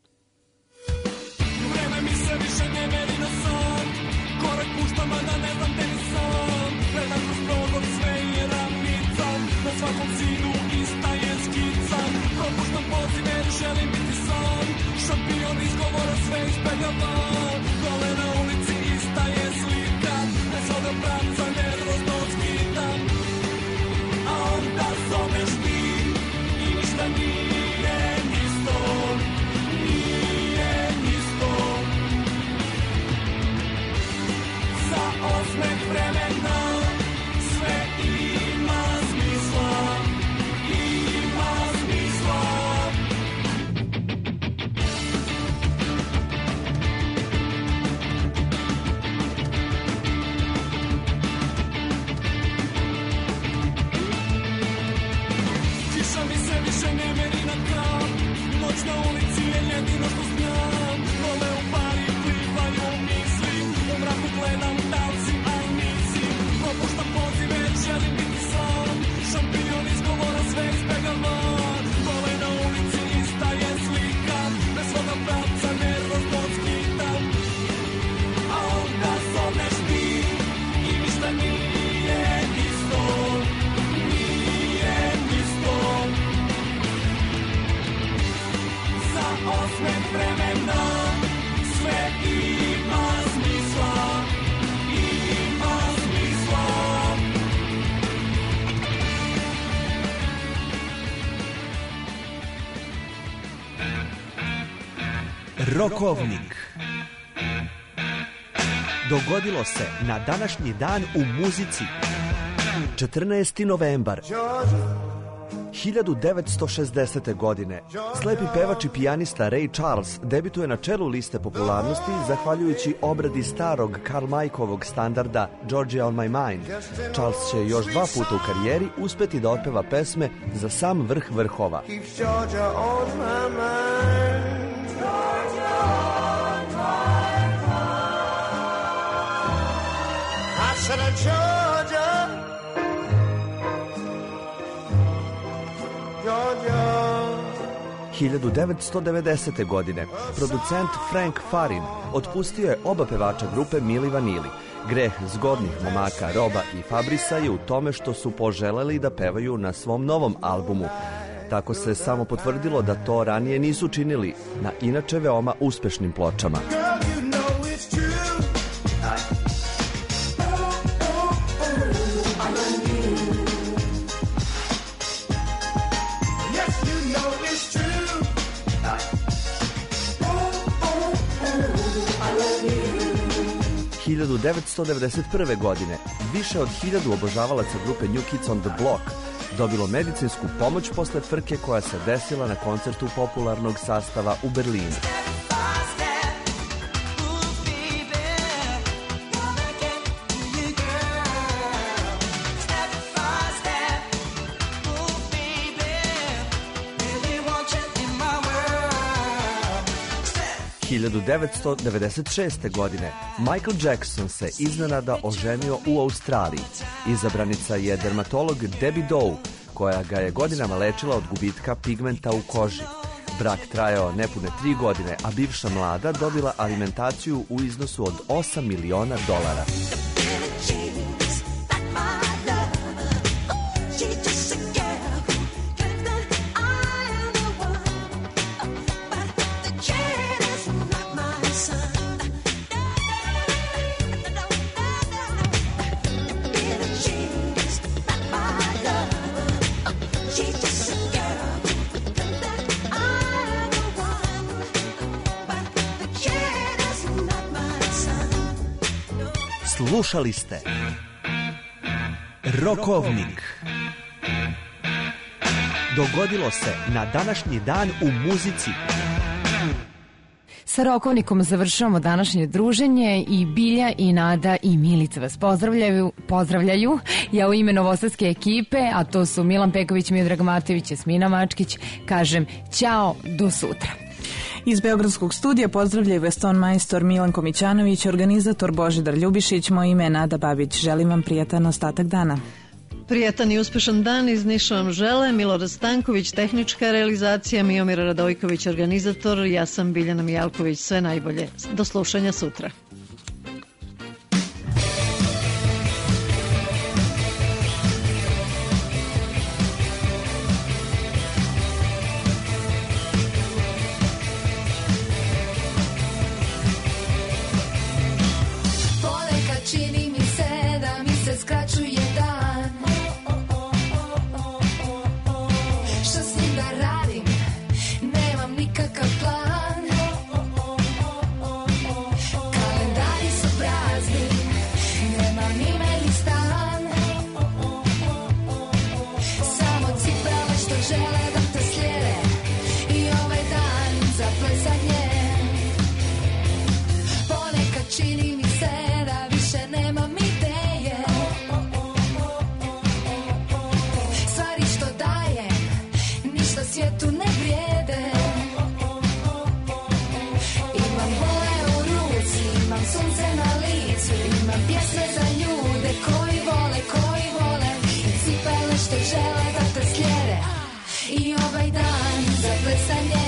Vreme mi se više ne meri na sam, korak puštam, a da ne znam te ni sam. Gledam kroz prozor, sve je ravnica, na svakom zidu ista je skica. Propuštam poziv jer želim biti sam, šampion izgovora sve ispega van. Dole na ulici ista je slika, ne svoga pravca nervozno skitam. A onda zoveš ti i ništa nije isto, nije isto. Za osmeh vremena sve ima smisla, ima smisla. Kiša mi se više ne meri na kap, noć na ulici je jedino što znam. Dole u pari plivaju misli, u mraku gledam davci, a nisi. Propuštam poziv jer želim biti sam, šampion izgovora sve izbega van. Dole na ulici ista je slika, bez svoga pravca nervozno skitam. A onda zovneš ti i ništa nije isto, nije isto. Za osmeh vremena sve ima smisla, ima smisla. Rokovnik. Dogodilo se na današnji dan u muzici. 14. novembar 1960. godine slepi pevač i pijanista Ray Charles debituje na čelu liste popularnosti zahvaljujući obradi starog Carmichaelovog standarda Georgia on my mind. Charles će još 2 puta u karijeri uspeti da otpeva pesme za sam vrh vrhova. Georgia. 1990. godine producent Frank Farin otpustio je oba pevača grupe Milli Vanilli. Greh zgodnih momaka Roba i Fabrisa je u tome što su poželeli da pevaju na svom novom albumu. Tako se samo potvrdilo da to ranije nisu činili na inače veoma uspešnim pločama. – 1991. godine više od 1000 obožavalaca grupe New Kids on the Block dobilo medicinsku pomoć posle frke koja se desila na koncertu popularnog sastava u Berlinu. – 1996. godine Michael Jackson se iznenada oženio u Australiji. Izabranica je dermatolog Debbie Doe, koja ga je godinama lečila od gubitka pigmenta u koži. Brak trajao nepune 3 godine, a bivša mlada dobila alimentaciju u iznosu od $8 miliona. Slušali ste Rokovnik. dogodilo se na današnji dan u muzici. Sa Rokovnikom završavamo današnje druženje i Bilja i Nada i Milica vas pozdravljaju. Ja u ime novosadske ekipe, a to su Milan Peković, Miodrag Matević, Jasmina Mačkić, kažem ćao, do sutra. Iz Beogradskog studija pozdravljaju vas ton majstor Milanko Mićanović, organizator Božidar Ljubišić, moje ime je Nada Babić. Želim vam prijatan ostatak dana. Prijatan i uspešan dan iz Niša vam žele Milorad Stanković, tehnička realizacija, Miomir Radojković, organizator, ja sam Biljana Mijalković, sve najbolje. Do slušanja sutra. I ovaj dan za plesanje